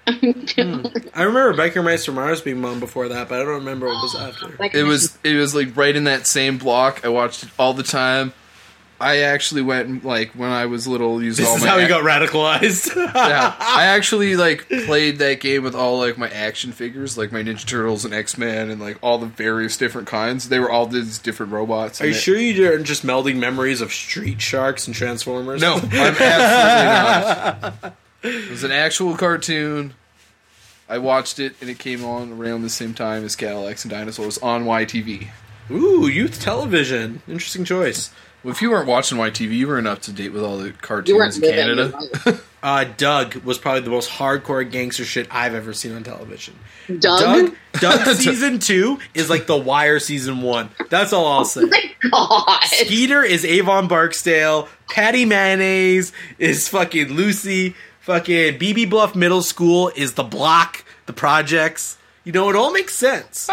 I remember Biker Mice Mars being on before that, but I don't remember what was after. Like, It was it was like right in that same block. I watched it all the time. I actually went and, like when I was little, used This all is my how he ac- got radicalized. yeah, I actually like played that game with all like my action figures, like my Ninja Turtles and X-Men and like all the various different kinds. They were all these different robots. Are you and it- sure you aren't just melding memories of Street Sharks and Transformers? No, I'm absolutely not. It was an actual cartoon. I watched it and it came on around the same time as Cadillacs and Dinosaurs on Y T V. Ooh, youth television. Interesting choice. Well, if you weren't watching Y T V, you weren't up to date with all the you cartoons weren't in living Canada. your life. Uh, Doug was probably the most hardcore gangster shit I've ever seen on television. Doug? Doug, Doug season two is like The Wire season one. That's all I'll say. Oh my god. Skeeter is Avon Barksdale. Patty Mayonnaise is fucking Lucy. Fucking B B Bluff Middle School is The Block, The Projects. You know, it all makes sense.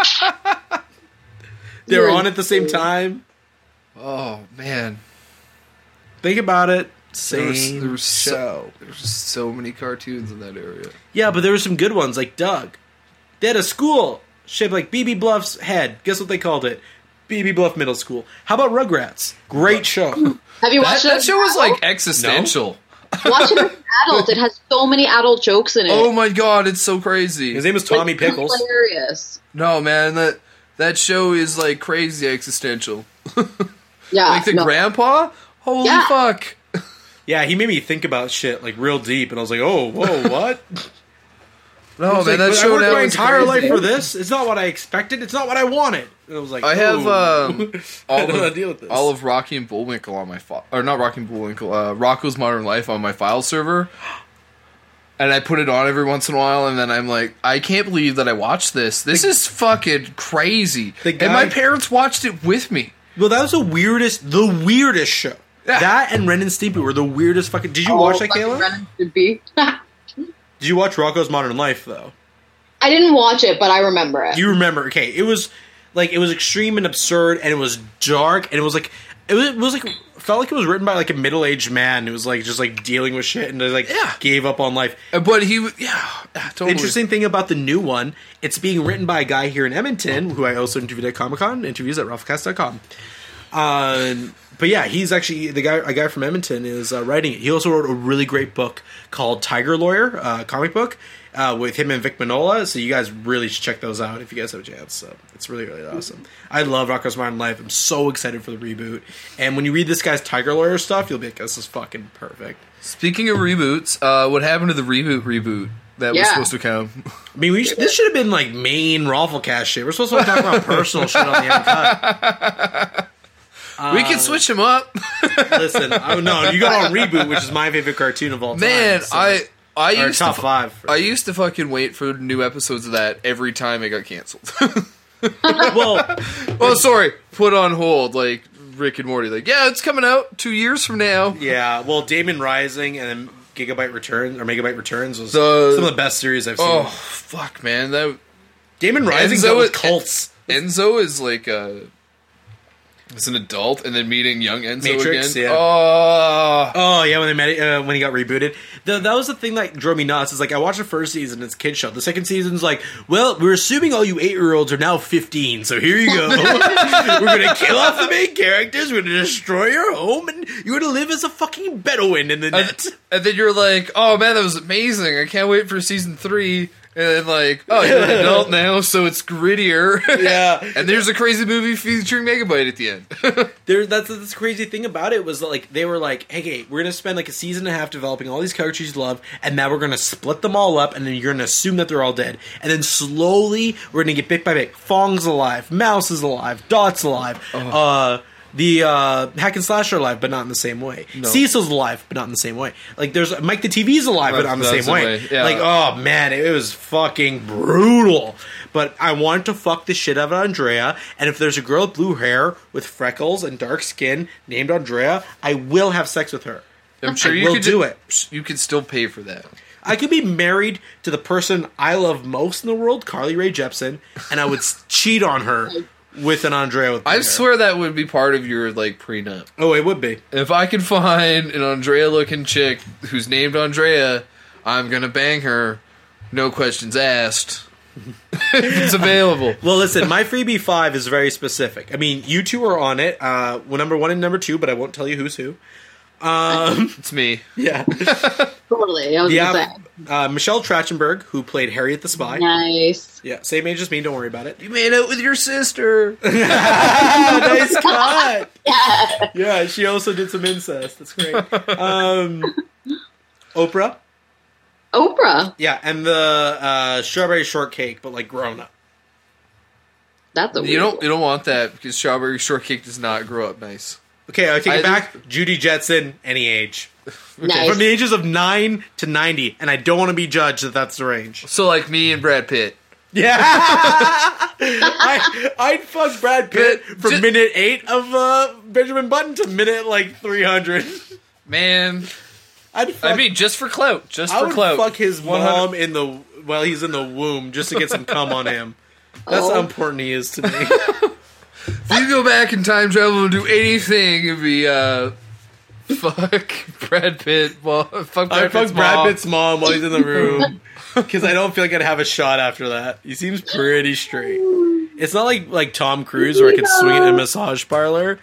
They were on at the same time. Oh man, Think about it. there was, Same there was so, show. there was just so many cartoons in that area. Yeah, but there were some good ones, like Doug. They had a school shaped like B B Bluff's head. Guess what they called it? B B Bluff Middle School. How about Rugrats? Great show. Have you That, watched that it? show was like existential. Watch it as an adult. It has so many adult jokes in it. Oh my god, it's so crazy. His name is Tommy It's Pickles. hilarious. No man, that that show is like crazy existential. Yeah. Like the no. grandpa? Holy Yeah. fuck. Yeah, he made me think about shit like real deep, and I was like, "Oh, whoa, what?" No He's man, like, that "But show I worked now my is entire crazy. life for this. It's not what I expected. It's not what I wanted." And I was like, I have "Oh." um, I all don't know how to of deal with this. all of Rocky and Bullwinkle on my file, or not Rocky and Bullwinkle, uh, Rocco's Modern Life on my file server, and I put it on every once in a while, and then I'm like, I can't believe that I watched this. This is fucking crazy. The and my guy- parents watched it with me. Well, that was the weirdest, the weirdest show. Yeah. That and Ren and Stimpy were the weirdest fucking. Did you Oh, watch that, fucking Kayla? Ren and Stimpy. Did you watch Rocco's Modern Life though? I didn't watch it, but I remember it. You remember? Okay, it was like it was extreme and absurd, and it was dark, and it was like it was, it was like felt like it was written by like a middle aged man. It was like just like dealing with shit and just, like Yeah. gave up on life. Uh, But he, w- yeah, yeah, totally. Interesting thing about the new one, it's being written by a guy here in Edmonton who I also interviewed at Comic Con. Interviews at roughcast dot com. Um, but yeah, he's actually the guy. A guy from Edmonton is uh, writing it. He also wrote a really great book called Tiger Lawyer, uh, comic book uh, with him and Vic Minola. So you guys really should check those out if you guys have a chance. So it's really really awesome. I love Rocko's Modern Life. I'm so excited for the reboot. And when you read this guy's Tiger Lawyer stuff, you'll be like, "This is fucking perfect." Speaking of reboots, uh, what happened to the reboot reboot that was Yeah. supposed to come? I mean, we sh- this should have been like main Rafflecast shit. We're supposed to talk about personal shit on the uncut. we can switch him up. Listen, I, no, you got on Reboot, which is my favorite cartoon of all time. Man, so- I I or used top to five. for- I used to fucking wait for new episodes of that every time it got canceled. well, Oh, sorry, put on hold like Rick and Morty. Like, yeah, it's coming out two years from now. yeah, well, Damon Rising and then Gigabyte Returns or Megabyte Returns was The- some of the best series I've seen. Oh fuck, man, that Damon Rising Enzo dealt with is- cults. Enzo is like uh as an adult and then meeting young Enzo Matrix, again. yeah. Oh, Oh yeah, when they met, uh, when he got rebooted, the, that was the thing that drove me nuts. Is like I watched the first season, it's a kid show. The second season's like, well, we're assuming all you eight year olds are now fifteen, so here you go. We're gonna kill off the main characters. We're gonna destroy your home, and you're gonna live as a fucking Bedouin in the net. and, and then you're like, oh man, that was amazing. I can't wait for season three. And then like, oh, you're an adult now, so it's grittier. Yeah. And there's a crazy movie featuring Megabyte at the end. There, that's that's the crazy thing about it was that, like they were like, hey, hey, we're gonna spend like a season and a half developing all these characters you love, and now we're gonna split them all up, and then you're gonna assume that they're all dead, and then slowly we're gonna get bit by bit. Fong's alive, Mouse is alive, Dot's alive, uh, the uh, Hack and Slash are alive, but not in the same way. No. Cecil's alive, but not in the same way. Like there's Mike the T V's alive, but Right, not in the not same the same way. way, yeah. Like oh man, it, it was fucking brutal. But I wanted to fuck the shit out of Andrea, and if there's a girl with blue hair with freckles and dark skin named Andrea, I will have sex with her. I'm sure I you will could do ju- it. You could still pay for that. I could be married to the person I love most in the world, Carly Rae Jepsen, and I would s- cheat on her with an Andrea with I swear that would be part of your like prenup. Oh, it would be. If I could find an Andrea-looking chick who's named Andrea, I'm gonna bang her, no questions asked. If it's available. Well, listen, my freebie five is very specific. I mean, you two are on it. Uh, well, number one and number two, but I won't tell you who's who. Um, It's me. yeah. Totally. I was Yeah. gonna say. Uh, Michelle Trachtenberg, who played Harriet the Spy. Nice. Yeah, same age as me. Don't worry about it. You made out with your sister. Nice cut. Yeah. Yeah, she also did some incest. That's great. Um, Oprah. Oprah. Yeah, and the uh, strawberry shortcake, but like grown up. That's a weird You don't one. you don't want that because strawberry shortcake does not grow up nice. Okay, I take I it back. Judy Jetson, any age. Nice. From the ages of nine to ninety, and I don't want to be judged that that's the range. So like me and Brad Pitt. Yeah, I, I'd fuck Brad Pitt But from ju- minute eight of uh, Benjamin Button to minute like three hundred. Man, I'd fuck, I mean just for clout, just I for would clout. fuck his one hundred mom in the while he's in the womb just to get some cum on him. That's Oh. how important he is to me. If you go back in time travel and do anything, it'd be uh, fuck Brad Pitt. Well, fuck Brad I'd fuck Pitt's Brad mom. Pitt's mom while he's in the room because I don't feel like I'd have a shot after that. He seems pretty straight. It's not like like Tom Cruise where I could swing it in a massage parlor.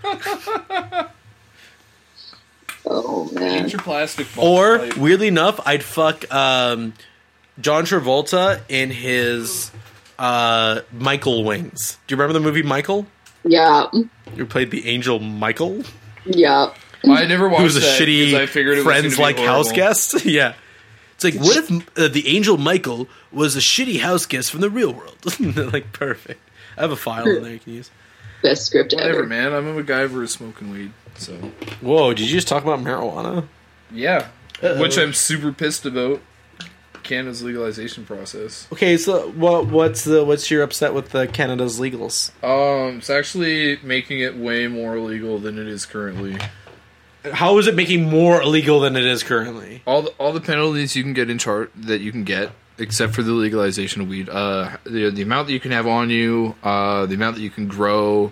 Oh man. Get your plastic ball Or pipe. weirdly enough, I'd fuck um, John Travolta in his uh, Michael wings. Do you remember the movie Michael? Yeah. Who played the angel Michael? Yeah. I never watched Who was a that shitty because I figured it was friends gonna be like house horrible. guest. Yeah. It's like, what if uh, the angel Michael was a shitty house guest from the real world? Like, perfect. I have a file in there you can use. Best script Whatever, ever. man. I'm a MacGyver who's smoking weed. So Whoa, did you just talk about marijuana? yeah, Uh-oh. which I'm super pissed about. Canada's legalization process. Okay, so what what's the what's your upset with the Canada's legals? Um, it's actually making it way more illegal than it is currently. How is it making more illegal than it is currently? All the, all the penalties you can get in chart that you can get, except for the legalization of weed. Uh, the the amount that you can have on you, uh, the amount that you can grow,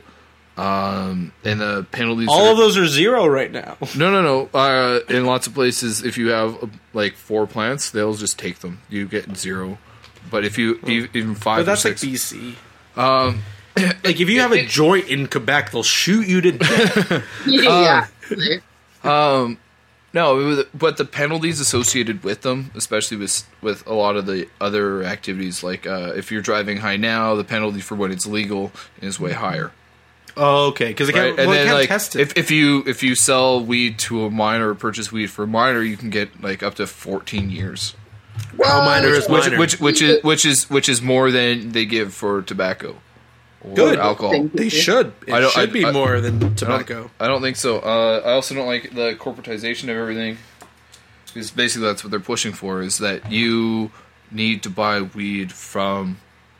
um, and the penalties. All are- of those are zero right now. No, no, no. Uh, in lots of places, if you have uh, like four plants, they'll just take them. You get zero. But if you e- even five But that's or like six, B C. um, Like if you have a joint in Quebec, they'll shoot you to death. Yeah. um, no, it was- but the penalties associated with them, especially with with a lot of the other activities, like uh, if you're driving high now, the penalty for when it's legal is way higher. Oh, okay, because they Right? can't, well, they can't like test it. if if you if you sell weed to a minor or purchase weed for a minor, you can get like up to fourteen years. How minor is Which, minor? which which is which is which is more than they give for tobacco or Good. alcohol. They should. It I don't- should I- be I- more than I don't, tobacco. I don't think so. Uh, I also don't like the corporatization of everything. Because basically that's what they're pushing for, is that you need to buy weed from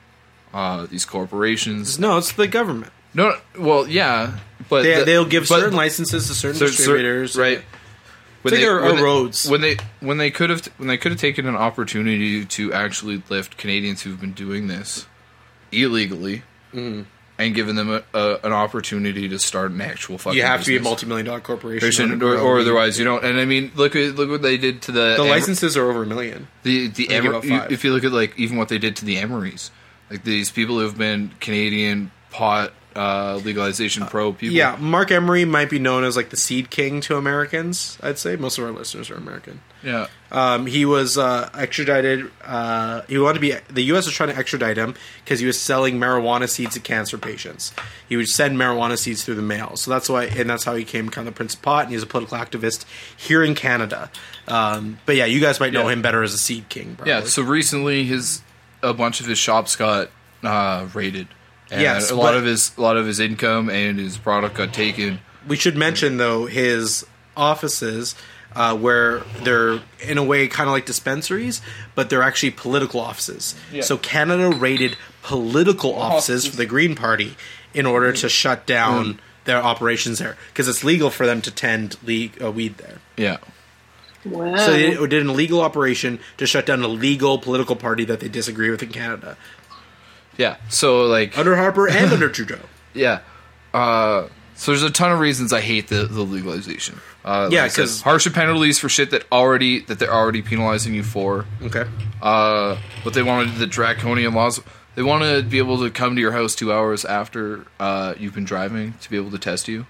uh, these corporations. No, it's the government. No, well, yeah, but They, the- they'll give but- certain licenses to certain cer- cer- distributors, right? When It's like our- our they, roads. when they when they could have when they could have taken an opportunity to actually lift Canadians who've been doing this illegally Mm. and given them a, a, an opportunity to start an actual fucking You have to be a business. multi-million dollar corporation, Person, to or, grow or weed. otherwise you don't. And I mean, look at look what they did to the The Emer- licenses are over a million. the the I think Emer- about you- five. if you look at like even what they did to the Emeries, like these people who've been Canadian pot uh, legalization pro people. Yeah, Mark Emery might be known as like the seed king to Americans. I'd say most of our listeners are American. yeah. Um, he was uh, extradited. Uh, he wanted to be. The U S was trying to extradite him because he was selling marijuana seeds to cancer patients. He would send marijuana seeds through the mail, so that's why, and that's how he became kind of the Prince of Pot. And he's a political activist here in Canada. Um, but yeah, you guys might know Yeah. him better as a seed king. Probably. Yeah, so recently his a bunch of his shops got uh, raided. And Yes, a lot but- of his a lot of his income and his product got taken. We should mention though his offices, uh, where they're in a way kind of like dispensaries, but they're actually political offices. Yeah. So Canada raided political offices for the Green Party in order to shut down their operations there because it's legal for them to tend le- uh, weed there. Yeah. Wow. So they did an illegal operation to shut down a legal political party that they disagree with in Canada. Yeah. So like Under Harper and under Trudeau. Yeah. Uh, so there's a ton of reasons I hate the, the legalization. Uh, Yeah, like I said, 'cause- harsher penalties for shit that already that they're already penalizing you for. Okay. Uh, but they wanted the draconian laws. They want to be able to come to your house two hours after uh, you've been driving to be able to test you.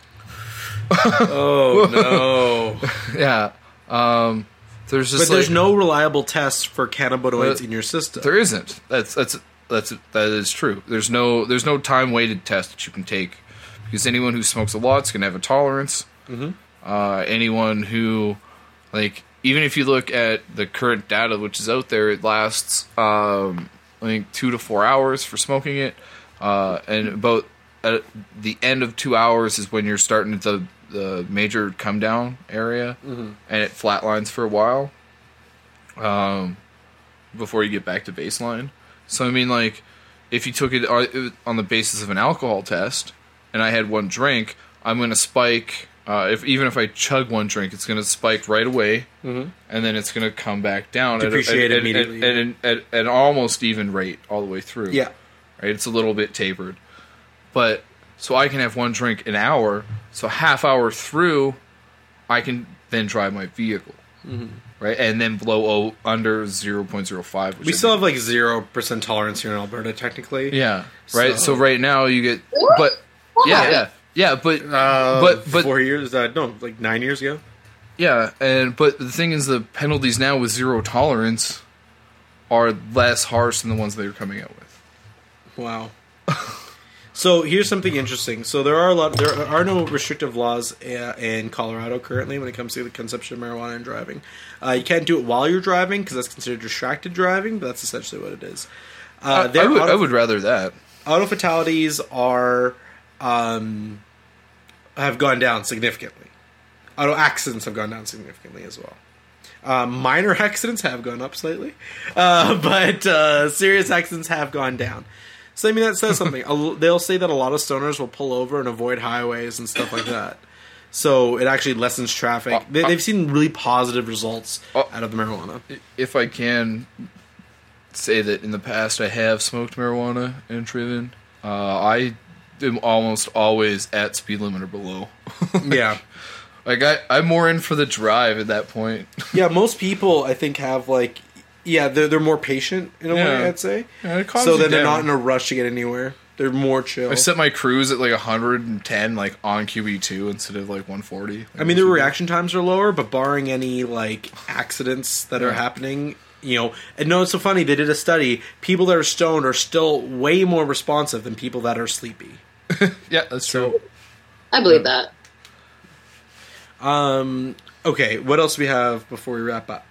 Oh, no. Yeah. Um, there's just But there's like- no reliable test for cannabinoids But in your system. There isn't. That's that's that's that is true. There's no there's no time weighted test that you can take because anyone who smokes a lot is gonna have a tolerance. Mm-hmm. Uh, anyone who, like, even if you look at the current data which is out there, it lasts um, I think two to four hours for smoking it, uh, and about at the end of two hours is when you're starting the the major come down area, Mm-hmm. and it flatlines for a while. Um, before you get back to baseline. So I mean, like, if you took it on the basis of an alcohol test, and I had one drink, I'm going to spike. Uh, if even if I chug one drink, it's going to spike right away, Mhm. and then it's going to come back down Depreciate at, a- at, immediately. at, at, at, at an almost even rate all the way through. Yeah. Right. It's a little bit tapered, but so I can have one drink an hour. So half hour through, I can then drive my vehicle. Mm-hmm. Right, and then blow o- under zero point zero five. We still have like zero percent tolerance here in Alberta, technically. yeah, right. So- So, right now you get, but yeah, yeah, yeah, but Uh, but but four years, uh, no, like nine years ago. yeah, and but the thing is, the penalties now with zero tolerance are less harsh than the ones they were coming out with. Wow. So here's something interesting. So there are a lot. There are no restrictive laws uh, in Colorado currently when it comes to the consumption of marijuana and driving. Uh, you can't do it while you're driving because that's considered distracted driving. But that's essentially what it is. Uh, I, I their would auto, I would rather that. auto fatalities are um, have gone down significantly. Auto accidents have gone down significantly as well. Uh, minor accidents have gone up slightly, uh, but uh, serious accidents have gone down. So I mean that says something. A- They'll say that a lot of stoners will pull over and avoid highways and stuff like that. So it actually lessens traffic. They, they've seen really positive results Oh. out of the marijuana. If I can say that in the past I have smoked marijuana and driven, uh, I am almost always at speed limit or below. Yeah, Like I, I'm more in for the drive at that point. yeah. Most people I think have like, yeah, they're they're more patient in a Yeah. way. I'd say. Yeah, it calms So you then they're down. not in a rush to get anywhere. They're more chill. I set my cruise at like one hundred ten, like on Q E two instead of like one forty. I mean, the reaction times are lower, but barring any like accidents that are Yeah. happening, you know, and no, it's so funny. They did a study. People that are stoned are still way more responsive than people that are sleepy. Yeah, that's So, true. I believe that. um, okay, what else do we have before we wrap up?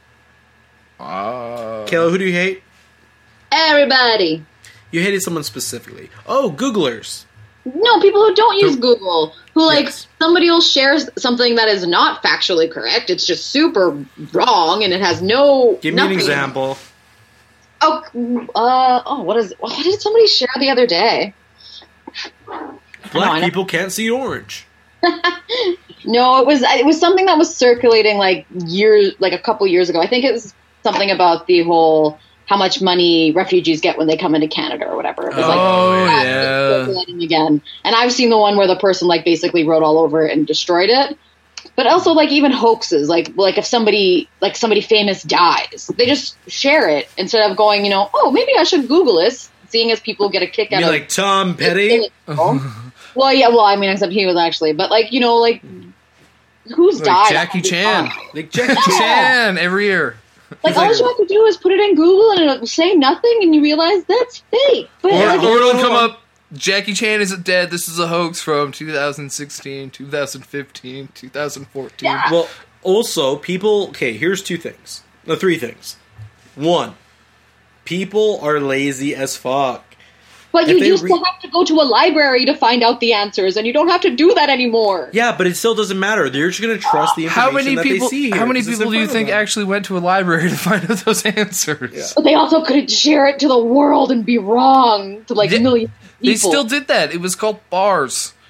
Uh, Kayla, who do you hate? Everybody. You hated someone specifically. Oh, Googlers. No, people who don't use Who- Google. Who, like, Yes. somebody will share something that is not factually correct. It's just super wrong, and it has no... Give me nothing. an example. Oh, uh, oh, what is... What did somebody share the other day? Black No, I know. people can't see orange. No, it was it was something that was circulating, like, years... Like, a couple years ago. I think it was something about the whole... How much money refugees get when they come into Canada or whatever. It was like, Oh, ah, yeah. it's circulating again. And I've seen the one where the person like basically wrote all over it and destroyed it. But also like even hoaxes, like like if somebody like somebody famous dies, they just share it instead of going, you know, oh maybe I should Google this, seeing as people get a kick You out mean of like Tom Petty? Well, yeah, well, I mean, except he was actually, but like you know, like who's like died? Jackie Chan. Like Jackie Chan. Chan every year. Like He's all like- you have to do is put it in Google and it'll say nothing, and you realize that's fake. But Or, like, or it'll come up, Jackie Chan isn't dead. This is a hoax from two thousand sixteen, two thousand fifteen, two thousand fourteen. Yeah. Well, also, people... Okay, here's two things. No, three things. One, people are lazy as fuck. But If you they used re- to have to go to a library to find out the answers, and you don't have to do that anymore. Yeah, but it still doesn't matter. They're just going to trust the information How many that people? they see here, How many 'cause it's people in do you front of think them. actually went to a library to find out those answers? Yeah. But they also couldn't share it to the world and be wrong to like They- millions of people. They still did that. It was called bars.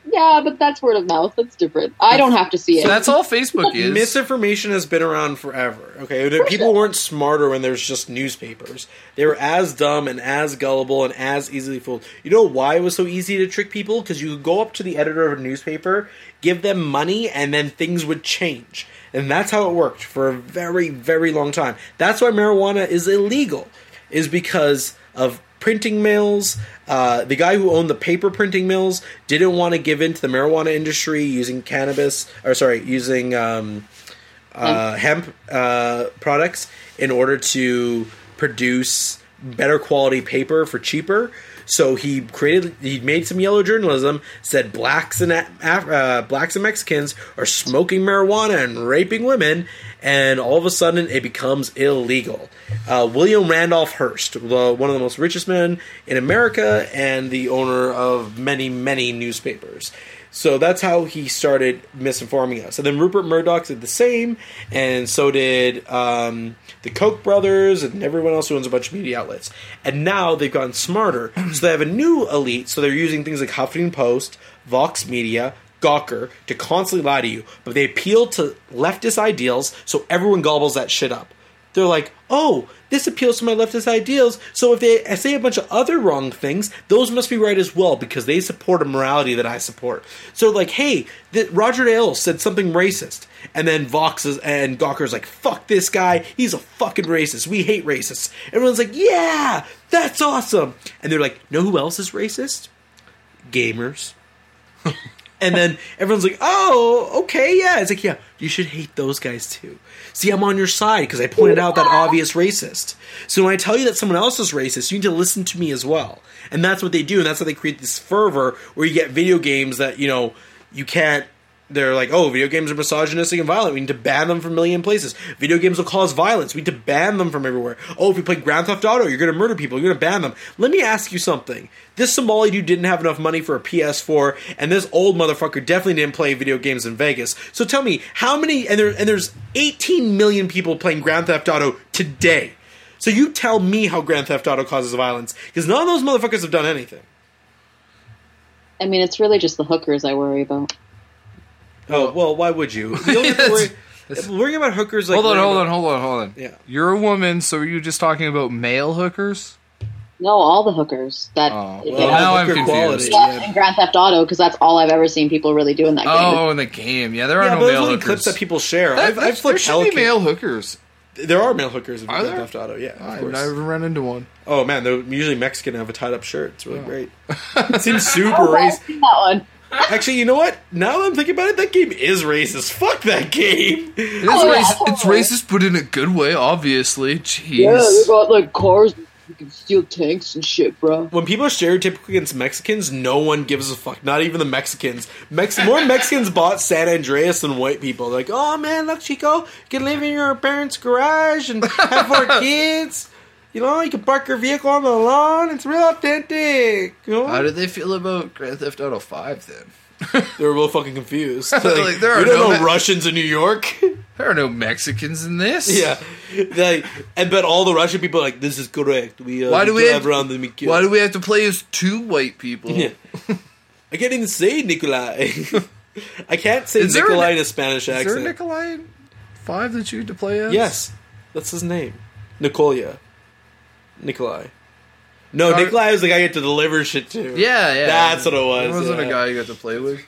Yeah, but that's word of mouth. That's different. I don't have to see it. So that's all Facebook is. Misinformation has been around forever. Okay, the people weren't smarter when there's just newspapers. They were as dumb and as gullible and as easily fooled. You know why it was so easy to trick people? Because you could go up to the editor of a newspaper, give them money, and then things would change. And that's how it worked for a very, very long time. That's why marijuana is illegal, is because of printing mills. Uh, the guy who owned the paper printing mills didn't want to give in to the marijuana industry using cannabis, or sorry, using um, uh, hemp uh, products in order to produce better quality paper for cheaper. So he created, he made some yellow journalism, said blacks and uh, blacks and Mexicans are smoking marijuana and raping women, and all of a sudden it becomes illegal. Uh, William Randolph Hearst, the, one of the most richest men in America and the owner of many, many newspapers. So that's how he started misinforming us. And then Rupert Murdoch did the same, and so did um, the Koch brothers and everyone else who owns a bunch of media outlets. And now they've gotten smarter. So they have a new elite, so they're using things like Huffington Post, Vox Media, Gawker to constantly lie to you. But they appeal to leftist ideals, so everyone gobbles that shit up. They're like, oh, this appeals to my leftist ideals, so if they say a bunch of other wrong things, those must be right as well, because they support a morality that I support. So, like, hey, the, Roger Ailes said something racist, and then Vox is, and Gawker's like, fuck this guy, he's a fucking racist, we hate racists. Everyone's like, yeah, that's awesome. And they're like, know who else is racist? Gamers. And then everyone's like, oh, okay, yeah. It's like, yeah, you should hate those guys too. See, I'm on your side because I pointed out that obvious racist. So when I tell you that someone else is racist, you need to listen to me as well. And that's what they do, and that's how they create this fervor where you get video games that, you know, you can't, they're like, oh, video games are misogynistic and violent. We need to ban them from a million places. Video games will cause violence. We need to ban them from everywhere. Oh, if you play Grand Theft Auto, you're going to murder people. You're going to ban them. Let me ask you something. This Somali dude didn't have enough money for a P S four, and this old motherfucker definitely didn't play video games in Vegas. So tell me, how many, and, there, and there's eighteen million people playing Grand Theft Auto today. So you tell me how Grand Theft Auto causes violence, because none of those motherfuckers have done anything. I mean, it's really just the hookers I worry about. Oh, well, why would you? You don't have to worry, worrying about hookers like... Hold on, hold about, on, hold on, hold on. Yeah. You're a woman, so are you just talking about male hookers? No, all the hookers. That Oh, you well, know, now I'm hooker confused. quality. yeah, in Grand Theft Auto, because that's all I've ever seen people really do in that game. Oh, in the game. Yeah, there are Yeah, no but those male are only hookers. clips that people share. That- I've, that- I've there flipped should hell be male hookers. There are male hookers in Are Grand there? Theft Auto, yeah, of I've course. never run into one. Oh, man, they're usually Mexican and have a tied-up shirt. It's really Oh. great. It seems super Oh, I've racist. seen that one. Actually, you know what? Now that I'm thinking about it, that game is racist. Fuck that game. It is Oh, yeah, racist. It's totally. racist, but in a good way, obviously. Jeez. Yeah, they got like cars. You can steal tanks and shit, bro. When people are stereotypical against Mexicans, no one gives a fuck. Not even the Mexicans. Mex- more Mexicans bought San Andreas than white people. They're like, oh man, look, Chico, you can live in your parents' garage and have four kids. You know, you can park your vehicle on the lawn. It's real authentic. You know? How did they feel about Grand Theft Auto five then? They were real fucking confused. Like, Like, there are we don't no know Me- Russians in New York. There are no Mexicans in this. Yeah, like, and but all the Russian people are like, this is correct. We uh, Why do we drive have- around and we kill. Why do we have to play as two white people? Yeah. I can't even say Nikolai. I can't say Is there Nikolai a- in a Spanish Is there a accent. Nikolai in five that you had to play as? Yes, that's his name. Nicolia. Nikolai. No, Are- Nikolai was the guy you had to deliver shit to. Yeah, yeah. That's what it was. There wasn't yeah. a guy you got to play with.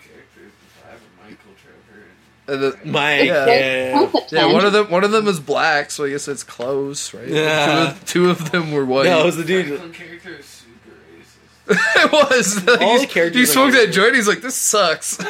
And the- Mike. Yeah. Yeah. yeah, yeah. yeah, one of them. One of them is black, so I guess it's close, right? Yeah. Two, of, two of them were white. No, it was the dude. One character is super racist. it was. Like, All he- the characters He are smoked like- that joint. He's like, "This sucks."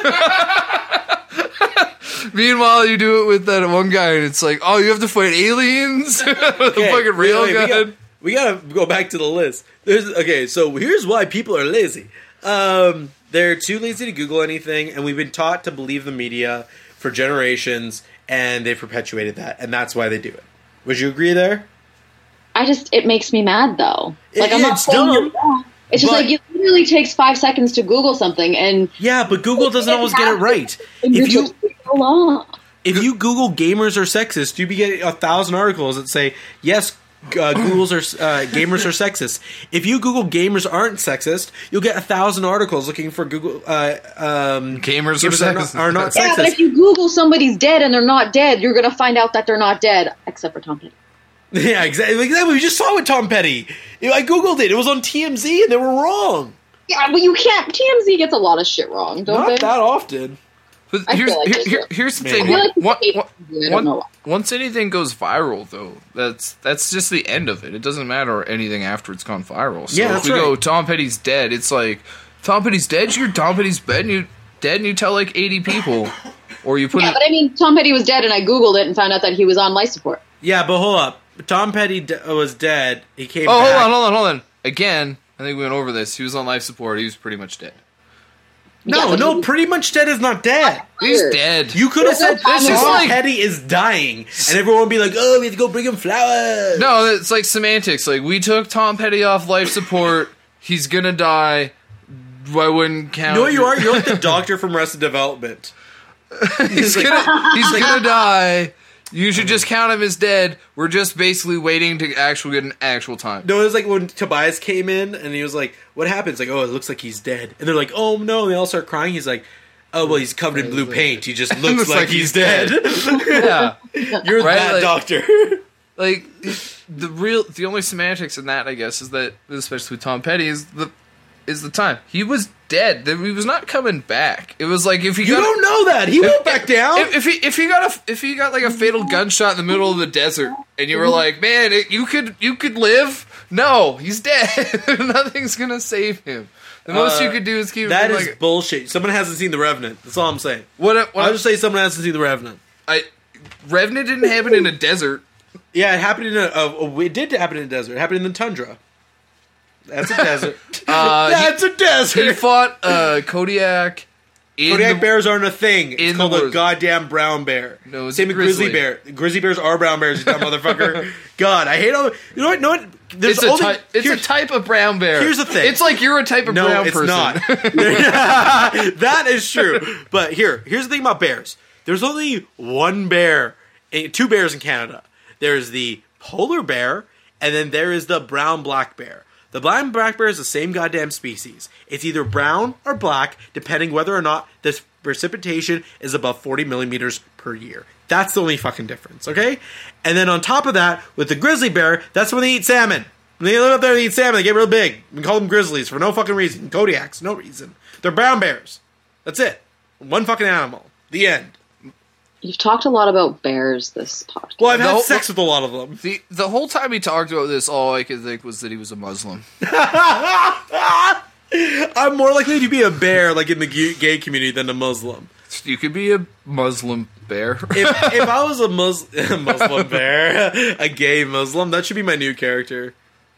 Meanwhile, you do it with that one guy, and it's like, "Oh, you have to fight aliens with a Okay, fucking real wait, wait, gun." We gotta, we gotta go back to the list. There's okay, so here's why people are lazy. Um, they're too lazy to Google anything, and we've been taught to believe the media for generations, and they've perpetuated that, and that's why they do it. Would you agree there? I just, it makes me mad though. It- Like, I'm not it's saying dumb, you're wrong. It's just but- like, it literally takes five seconds to Google something, and Yeah, but Google doesn't always get it right. and If you're you just so long. if you Google gamers are sexist, you get a thousand articles that say yes, uh, Google's are uh, gamers are sexist. If you Google gamers aren't sexist, you'll get a thousand articles looking for Google uh, um, Gamers, are are sexist. not, are not Yeah, but sexist. if you Google somebody's dead and they're not dead, you're gonna find out that they're not dead, except for Tom Petty. Yeah, exactly. Exactly. We just saw with Tom Petty. I googled it. It was on T M Z, and they were wrong. Yeah, but you can't. T M Z gets a lot of shit wrong, don't Not they? that often. But I here's feel like here, it's here, true. here's the Maybe. thing. I feel like it's One- hate one- T M Z, I don't know why. Once anything goes viral, though, that's that's just the end of it. It doesn't matter anything after it's gone viral. So Yeah, if that's we go, right. Tom Petty's dead, it's like, Tom Petty's dead, you're Tom Petty's dead, and you, dead, and you tell like eighty people. Or you put Yeah, it... but I mean, Tom Petty was dead, and I Googled it and found out that he was on life support. Yeah, but hold up. Tom Petty d- was dead. He came Oh, back. hold on, hold on, hold on. Again, I think we went over this. He was on life support. He was pretty much dead. No, Yeah, but no, he- pretty much dead is not dead. He's Weird. dead. You could have There's no said time Tom in life. Petty is dying, and everyone would be like, "Oh, we have to go bring him flowers." No, it's like semantics. Like, we took Tom Petty off life support. He's gonna die. I wouldn't count. You know what you are? You're like the doctor from Arrested Development. He's gonna, he's gonna die. You should just count him as dead. We're just basically waiting to actually get an actual time. No, it was like when Tobias came in and he was like, "What happens?" Like, "Oh, it looks like he's dead." And they're like, "Oh no!" And they all start crying. He's like, "Oh well, he's covered in blue paint. He just looks like, he's dead." Yeah, You're Right, that like- doctor. like the real, the only semantics in that, I guess, is that, especially with Tom Petty, is the is the time he was dead. That he was not coming back. It was like if he You got don't know that. He went back down. If, if he if he got a if he got like a fatal gunshot in the middle of the desert, and you were like, man, it, you could you could live. No, he's dead. Nothing's gonna save him. The most Uh, you could do is keep That him is like bullshit. Someone hasn't seen The Revenant. That's all I'm saying. what. what I'll just say someone hasn't seen The Revenant. I Revenant didn't happen in a desert. Yeah, it happened in a, a, a. It did happen in a desert. It happened in the tundra. That's a desert. Uh, That's a He desert. fought uh, Kodiak. In Kodiak the, bears aren't a thing. It's in called the a woods. goddamn brown bear. No, it's Same a with grizzly grizzly. bear. Grizzly bears are brown bears, you dumb motherfucker. God, I hate all. The, you know what? You know what? There's It's a only, type. It's a here's- type of brown bear. Here's the thing. It's like you're a type of No, brown it's person. not. That is true. But here, here's the thing about bears. There's only one bear, eh, two bears in Canada. There's the polar bear, and then there is the brown black bear. The brown black bear is the same goddamn species. It's either brown or black, depending whether or not the precipitation is above forty millimeters per year. That's the only fucking difference, okay? And then on top of that, with the grizzly bear, that's when they eat salmon. When they live up there and eat salmon, they get real big. We call them grizzlies for no fucking reason. Kodiaks, no reason. They're brown bears. That's it. One fucking animal. The end. You've talked a lot about bears this podcast. Well, I've The had whole- sex with a lot of them. The the whole time he talked about this, all I could think was that he was a Muslim. I'm more likely to be a bear, like in the gay gay community, than a Muslim. You could be a Muslim bear. If if I was a Mus- Muslim bear, a gay Muslim, that should be my new character.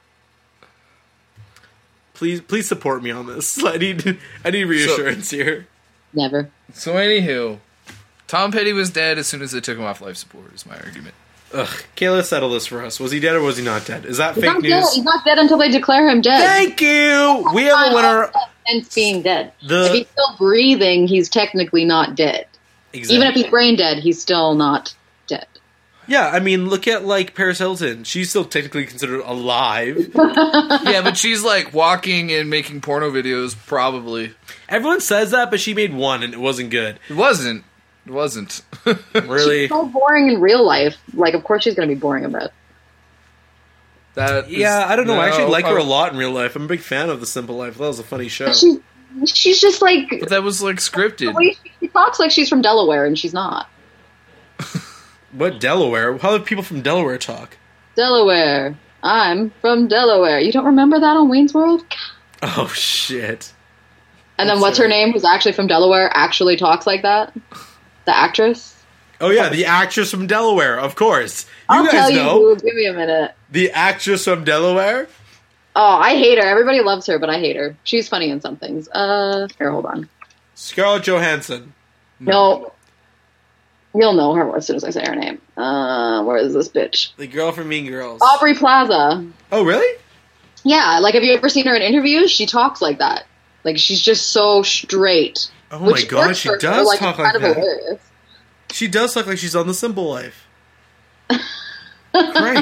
Please, please support me on this. I need, I need reassurance here. Never. So anywho, Tom Petty was dead as soon as they took him off life support. Is my argument. Ugh, Kayla, settle this for us. Was he dead or was he not dead? Is that He's fake not, dead. news? He's not dead until they declare him dead. Thank you. We have a winner. And being dead. The- if he's still breathing, he's technically not dead. Exactly. Even if he's brain dead, he's still not dead. Yeah, I mean, look at like Paris Hilton. She's still technically considered alive. Yeah, but she's like walking and making porno videos. Probably Everyone says that, but she made one and it wasn't good. it wasn't. It wasn't. Really? She's so boring in real life. Like, of course she's going to be boring in bed. That is- Yeah, I don't know. I actually no, like her a uh, lot in real life. I'm a big fan of The Simple Life. That was a funny show. But she, she's just like, But that was like the scripted. way she, she talks like she's from Delaware, and she's not. What, Delaware? How do people from Delaware talk? Delaware. I'm from Delaware. You don't remember that on Wayne's World? Oh, shit. And then That's what's her right. name, who's actually from Delaware, actually talks like that? The actress? Oh, yeah, the actress from Delaware, of course. You I'll guys tell know. you. Give me a minute. The actress from Delaware? Oh, I hate her. Everybody loves her, but I hate her. She's funny in some things. Uh, here, hold on. Scarlett Johansson. No. You'll know her as soon as I say her name. Uh, where is this bitch? The girl from Mean Girls. Aubrey Plaza. Oh, really? Yeah, like, have you ever seen her in interviews? She talks like that. Like, she's just so straight. Oh, my Which God, works she for her, does like, talk it's like kind of that. hilarious. She does look like she's on The Simple Life. Christ.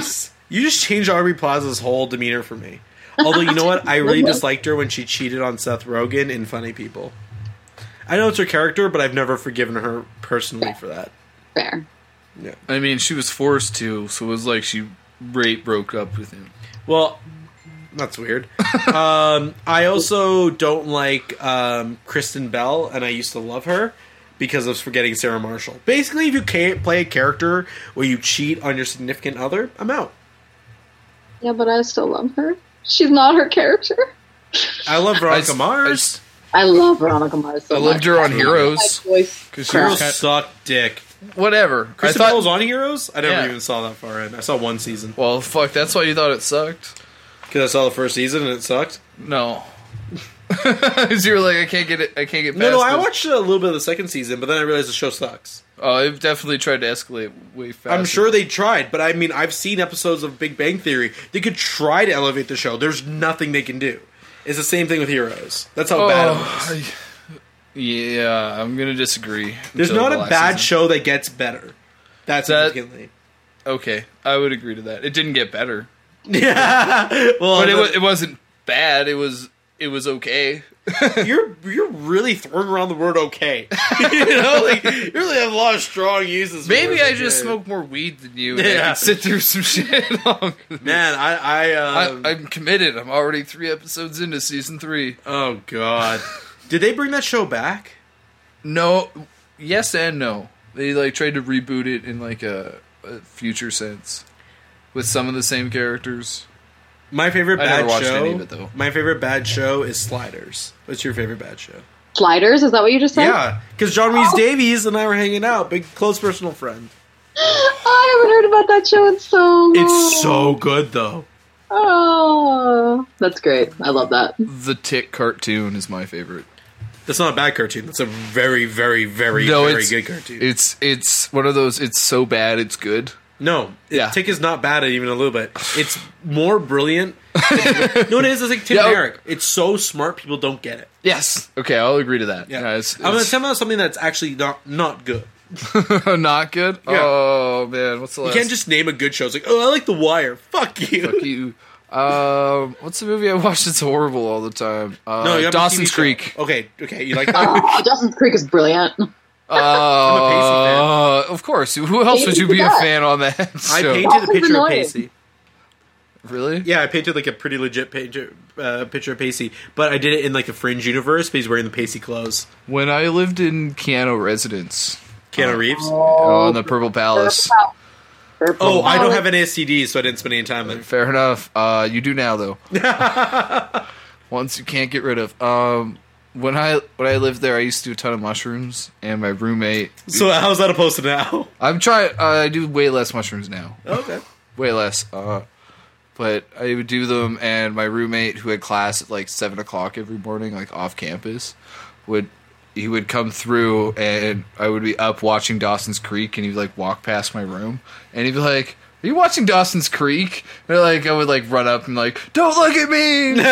You just changed Aubrey Plaza's whole demeanor for me. Although, you know what? I really disliked her when she cheated on Seth Rogen in Funny People. I know it's her character, but I've never forgiven her personally for that. Fair. Yeah. I mean, she was forced to, so it was like she rape broke up with him. Well, that's weird. um, I also don't like um, Kristen Bell, and I used to love her because of forgetting Sarah Marshall. Basically, if you can't play a character where you cheat on your significant other, I'm out. Yeah, but I still love her. She's not her character. I love Veronica I- Mars. I love Veronica Mars so I loved much. her on My Heroes. voice Because she cracks. was Heroes kind suck dick. whatever. Kristen I Bell was thought, on Heroes? I never Yeah. even saw that far in. I saw one season. well, fuck, that's why you thought it sucked? Because I saw the first season and it sucked. No. Because you were like, I can't get it, I can't get past No, no, I this. watched a little bit of the second season, but then I realized the show sucks. Oh, I've definitely tried to escalate way faster. I'm sure they tried, but I mean, I've seen episodes of Big Bang Theory. They could try to elevate the show. There's nothing they can do. It's the same thing with Heroes. That's how bad it was. I- Yeah, I'm gonna disagree. There's until not the a last bad season. show that gets better. That's That- significantly. Okay, I would agree to that. It didn't get better, Yeah. Well, but it, the- wa- it wasn't bad. It was it was okay. you're you're really throwing around the word okay. You know, like you really have a lot of strong uses. for Maybe words I okay. just smoke more weed than you, and I Yeah. can sit through some shit longer. Man, I I, I, um, I'm committed. I'm already three episodes into season three. oh god, did they bring that show back? No, yes and no. They like tried to reboot it in like a, a future sense with some of the same characters. My favorite I never bad watched show. any of it, though. My favorite bad show is Sliders. What's your favorite bad show? Sliders, is that what you just said? Yeah, because John Rhys Davies and I were hanging out. Big close personal friend. I haven't heard about that show in so long. It's so good though. Oh, that's great. I love that. The Tick cartoon is my favorite. That's not a bad cartoon. That's a very, very, very, No, very it's good cartoon. It's it's one of those. It's so bad, it's good. No, it- Yeah. Tick is not bad at even a little bit. It's more brilliant. No, it is. It's like Tim Yeah, and oh. Eric. It's so smart, people don't get it. Yes. Okay, I'll agree to that. Yeah, Yeah, it's, I'm gonna it's tell you something that's actually not not good. not good. Yeah. Oh man, what's the You last? can't just name a good show. It's like, oh, I like The Wire. Fuck you. Fuck you. Um, what's the movie I watched that's horrible all the time? Uh, No, you have a Dawson's T V show. Creek. Okay, okay, you like that? Oh, Dawson's Creek is brilliant. Uh, of course. Who else would you be a Yeah. fan on that I show? painted a Dawson's picture of annoying. Pacey. Really? Yeah, I painted like a pretty legit picture, uh, picture of Pacey, but I did it in like a Fringe universe. But he's wearing the Pacey clothes. When I lived in Keanu Residence, Keanu Reeves. oh, in the Purple Palace. Oh, I don't have any S T Ds, so I didn't spend any time there. Fair enough. Uh, you do now, though. Once you can't get rid of. Um, when I when I lived there, I used to do a ton of mushrooms, and my roommate. So how's that opposed to now? I'm trying. Uh, I do way less mushrooms now. Okay. Way less. Uh, but I would do them, and my roommate, who had class at like seven o'clock every morning, like off campus, would he would come through, and I would be up watching Dawson's Creek, and he'd like walk past my room, and he'd be like, "Are you watching Dawson's Creek?" And like I would like run up and like, "Don't look at me!"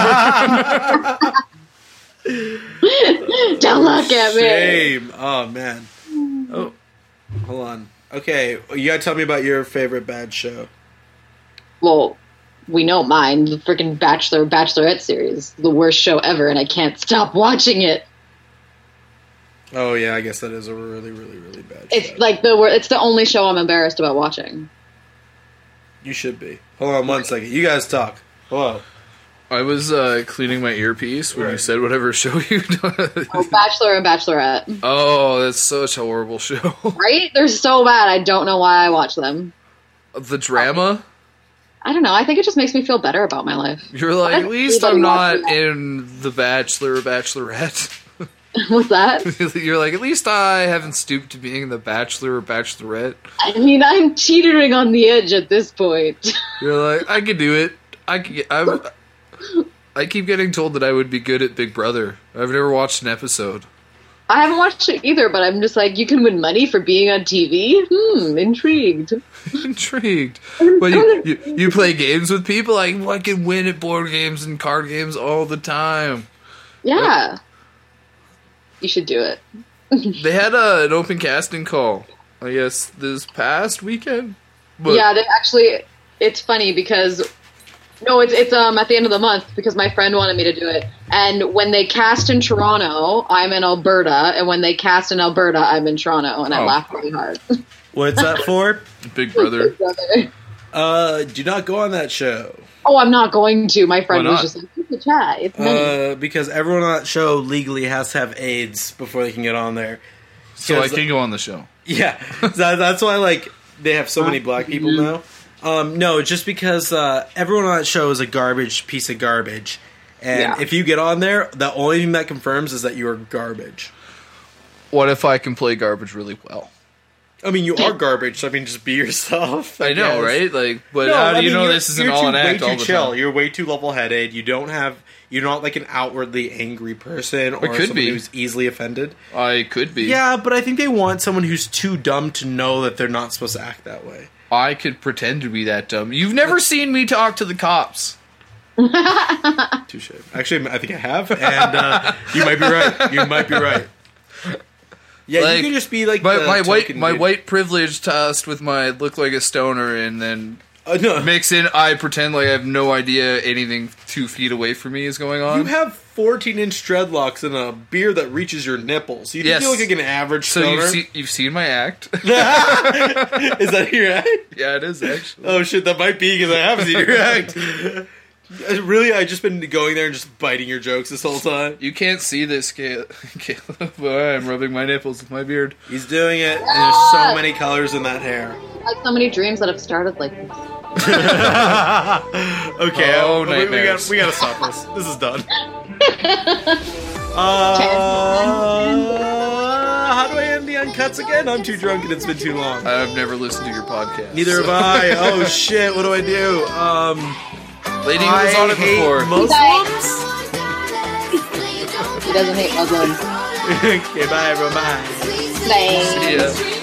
Don't look at me. Shame. Oh man. Oh, hold on. Okay, you gotta tell me about your favorite bad show. Well, we know mine. The freaking Bachelor Bachelorette series, the worst show ever, and I can't stop watching it. Oh yeah, I guess that is a really, really, really bad show. It's like the wor- it's the only show I'm embarrassed about watching. You should be. Hold on one second. You guys talk. Hello. I was uh, cleaning my earpiece when you Right. said whatever show you. Oh, Bachelor and Bachelorette, Oh, that's such a horrible show. right? They're so bad. I don't know why I watch them. The drama. I don't know. I think it just makes me feel better about my life. You're like, Why at least does I'm not everybody watch in The Bachelor or Bachelorette. What's that? You're like, at least I haven't stooped to being The Bachelor or Bachelorette. I mean, I'm teetering on the edge at this point. You're like, I could do it. I could get, I'm, I keep getting told that I would be good at Big Brother. I've never watched an episode. I haven't watched it either, but I'm just like, you can win money for being on T V? Hmm, intrigued. Intrigued. But you, you, you play games with people? Like, well, I can win at board games and card games all the time. Yeah. You should do it. They had uh, an open casting call, I guess, this past weekend. But Yeah, they actually, it's funny because no, it's it's um at the end of the month because my friend wanted me to do it. And when they cast in Toronto, I'm in Alberta, and when they cast in Alberta, I'm in Toronto, and I Oh. laugh really hard. What's that for? Big Brother. Uh, do not go on that show. Oh, I'm not going to. My friend Why was not? just like, "You can chat. It's many." Uh, because everyone on that show legally has to have AIDS before they can get on there. So I Because- can go on the show. Yeah, that, that's why like they have so many black people now. Um, no, just because uh, everyone on that show is a garbage piece of garbage, and Yeah. if you get on there, the only thing that confirms is that you are garbage. What if I can play garbage really well? I mean, you are garbage. So I mean, just be yourself. I know, guess. right? Like, but No, how do I you mean, know you're- this isn't you're all too, an act way all too the chill. time? You're way too level-headed. You don't have. You're not like an outwardly angry person or could someone be. who's easily offended. I could be. Yeah, but I think they want someone who's too dumb to know that they're not supposed to act that way. I could pretend to be that dumb. You've never seen me talk to the cops. Touche. Actually, I think I have, and uh, you might be right. You might be right. Yeah, Like, you can just be like My, the my white token my dude. white privilege tossed with my look like a stoner, and then Uh, no, mix in I pretend like I have no idea anything two feet away from me is going on. you have fourteen inch dreadlocks and a beard that reaches your nipples. You Yes. feel like an average so stoner. you've seen you've seen my act. Is that your act? Yeah, it is actually. Oh shit, that might be because I have seen your act. Really, I just been going there and just biting your jokes this whole time. You can't see this, Caleb, Caleb, but I'm rubbing my nipples with my beard. He's doing it, and there's so many colors in that hair. Like so many dreams that have started like this. Okay, Oh, we, we, got, nightmares. we gotta stop this. This is done. Uh, how do I end the uncuts again? I'm too drunk and it's been too long. I've never listened to your podcast. Neither have I. Oh shit, what do I do? Um, Lady who I was on it hate before. Muslims? He doesn't hate Muslims. Okay, bye everyone, bye. Bye. Yeah.